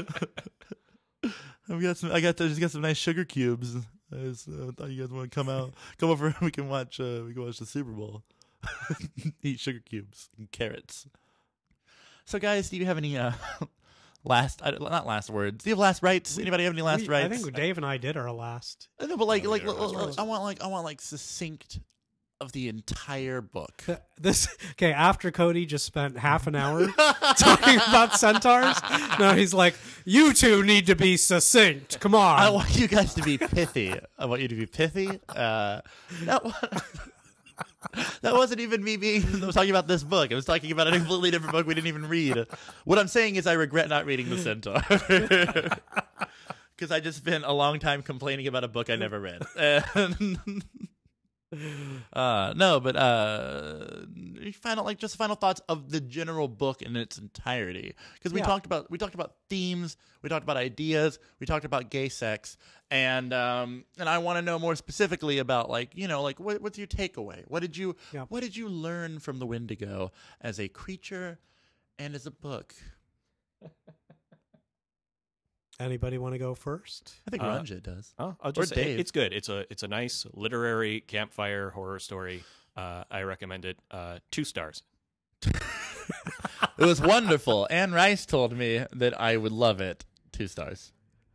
[SPEAKER 2] I just got some nice sugar cubes. I thought you guys want to come over, and we can watch the Super Bowl. Eat sugar cubes and carrots. So, guys, do you have any not last words? Do you have last rights? Anybody have any last rights?
[SPEAKER 3] I think Dave and I did our last.
[SPEAKER 2] No, but I want succinct of the entire book.
[SPEAKER 3] After Cody just spent half an hour talking about centaurs, now he's like, you two need to be succinct. Come on.
[SPEAKER 2] I want you guys to be pithy. I want you to be pithy. That wasn't even me talking about this book. I was talking about a completely different book we didn't even read. What I'm saying is I regret not reading The Centaur. Because I just spent a long time complaining about a book I never read. Final thoughts of the general book in its entirety, because we talked about themes, we talked about ideas, we talked about gay sex, and I want to know more specifically about what's your takeaway? What did you learn from the Wendigo as a creature and as a book?
[SPEAKER 3] Anybody want to go first?
[SPEAKER 2] I think Ranjit does.
[SPEAKER 4] I'll just say it's good. It's a nice literary campfire horror story. I recommend it. 2 stars.
[SPEAKER 2] It was wonderful. Anne Rice told me that I would love it. 2 stars.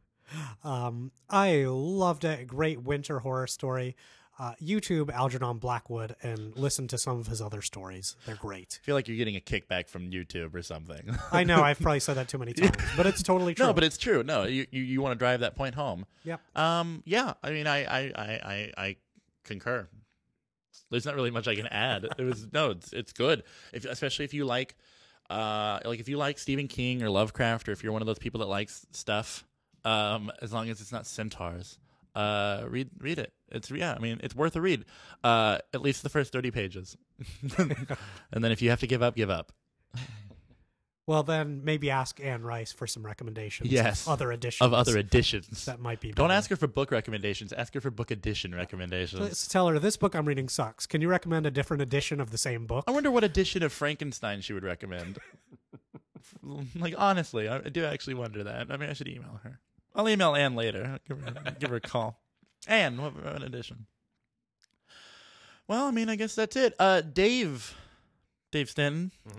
[SPEAKER 3] I loved it. Great winter horror story. YouTube Algernon Blackwood and listen to some of his other stories. They're great.
[SPEAKER 2] I feel like you're getting a kickback from YouTube or something.
[SPEAKER 3] I know. I've probably said that too many times, but it's totally true.
[SPEAKER 2] No, but it's true. No, you want to drive that point home.
[SPEAKER 3] Yep.
[SPEAKER 2] Yeah. I mean, I concur. There's not really much I can add. It's good. Especially if you like Stephen King or Lovecraft, or if you're one of those people that likes stuff. As long as it's not centaurs. Read it. It's worth a read. At least the first 30 pages. And then if you have to give up, give up.
[SPEAKER 3] Well, then maybe ask Anne Rice for some recommendations.
[SPEAKER 2] Yes.
[SPEAKER 3] Of other editions.
[SPEAKER 2] That
[SPEAKER 3] might be better.
[SPEAKER 2] Don't ask her for book recommendations. Ask her for book edition recommendations.
[SPEAKER 3] Let's tell her, this book I'm reading sucks. Can you recommend a different edition of the same book?
[SPEAKER 2] I wonder what edition of Frankenstein she would recommend. Honestly, I do actually wonder that. I mean, I should email her. I'll email Anne later. Give her a call. Anne, what edition? Well, I mean, I guess that's it. Dave Stanton.
[SPEAKER 4] Mm-hmm.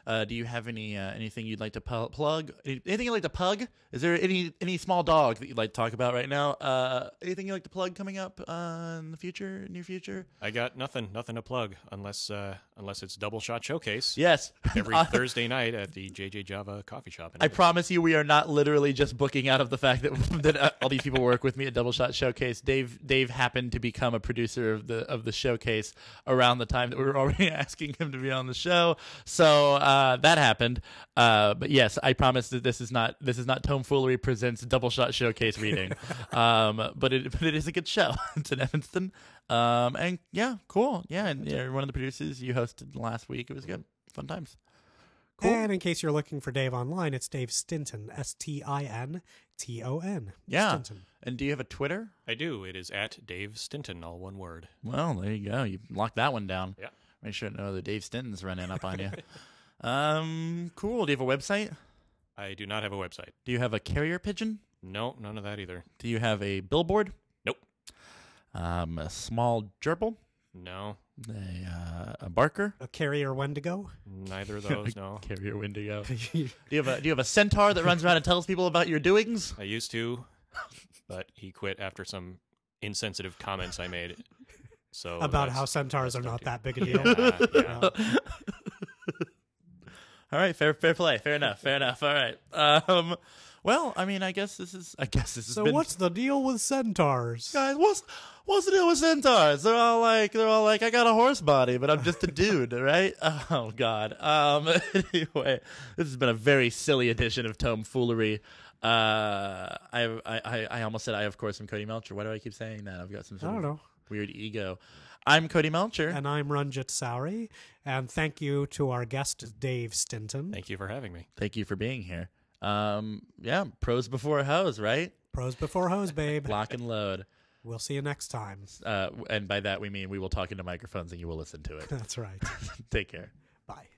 [SPEAKER 2] Do you have anything you'd like to plug? Anything you'd like to pug? Is there any small dog that you'd like to talk about right now? Anything you'd like to plug coming up in the near future?
[SPEAKER 4] I got nothing to plug unless it's Double Shot Showcase.
[SPEAKER 2] Yes,
[SPEAKER 4] Every Thursday night at the JJ Java coffee shop.
[SPEAKER 2] I promise you, we are not literally just booking out of the fact that that all these people work with me at Double Shot Showcase. Dave happened to become a producer of the showcase around the time that we were already asking him to be on the show. So that happened. But yes, I promise that this is not Tomfoolery presents Double Shot Showcase reading. But it is a good show. It's in Evanston. And yeah, cool. Yeah, and you're one of the producers. You hosted last week. It was good. Fun times. Cool.
[SPEAKER 3] And in case you're looking for Dave online, it's Dave Stinton, Stinton.
[SPEAKER 2] Yeah.
[SPEAKER 3] Stinton.
[SPEAKER 2] And do you have a Twitter?
[SPEAKER 4] I do. It is at Dave Stinton, all one word.
[SPEAKER 2] Well, there you go. You locked that one down.
[SPEAKER 4] Yeah.
[SPEAKER 2] Make sure no other Dave Stintons running up on you. Cool. Do you have a website?
[SPEAKER 4] I do not have a website.
[SPEAKER 2] Do you have a carrier pigeon?
[SPEAKER 4] No, none of that either.
[SPEAKER 2] Do you have a billboard?
[SPEAKER 4] Nope.
[SPEAKER 2] A small gerbil?
[SPEAKER 4] No.
[SPEAKER 2] A barker?
[SPEAKER 3] A carrier Wendigo.
[SPEAKER 4] Neither of those, no.
[SPEAKER 2] Carrier Wendigo. Do you have a centaur that runs around and tells people about your doings?
[SPEAKER 4] I used to, but he quit after some insensitive comments I made. So
[SPEAKER 3] About how centaurs are not that big a deal.
[SPEAKER 4] Yeah.
[SPEAKER 2] All right, fair play. Fair enough. All right. Well, I mean, I guess this is.
[SPEAKER 3] So
[SPEAKER 2] been...
[SPEAKER 3] what's the deal with centaurs?
[SPEAKER 2] Guys, what's the deal with centaurs? They're all like, I got a horse body, but I'm just a dude, right? Oh God. Anyway, this has been a very silly edition of Tomfoolery. I almost said I, of course, am Cody Melcher. Why do I keep saying that? I've got some sort
[SPEAKER 3] I don't
[SPEAKER 2] of
[SPEAKER 3] know.
[SPEAKER 2] weird ego. I'm Cody Melcher.
[SPEAKER 3] And I'm Ranjit Sauri. And thank you to our guest, Dave Stinton.
[SPEAKER 4] Thank you for having me.
[SPEAKER 2] Thank you for being here. Yeah, pros before hoes, right?
[SPEAKER 3] Pros before hose, babe.
[SPEAKER 2] Lock and load.
[SPEAKER 3] We'll see you next time.
[SPEAKER 2] And by that we mean we will talk into microphones and you will listen to it.
[SPEAKER 3] That's right.
[SPEAKER 2] Take care.
[SPEAKER 3] Bye.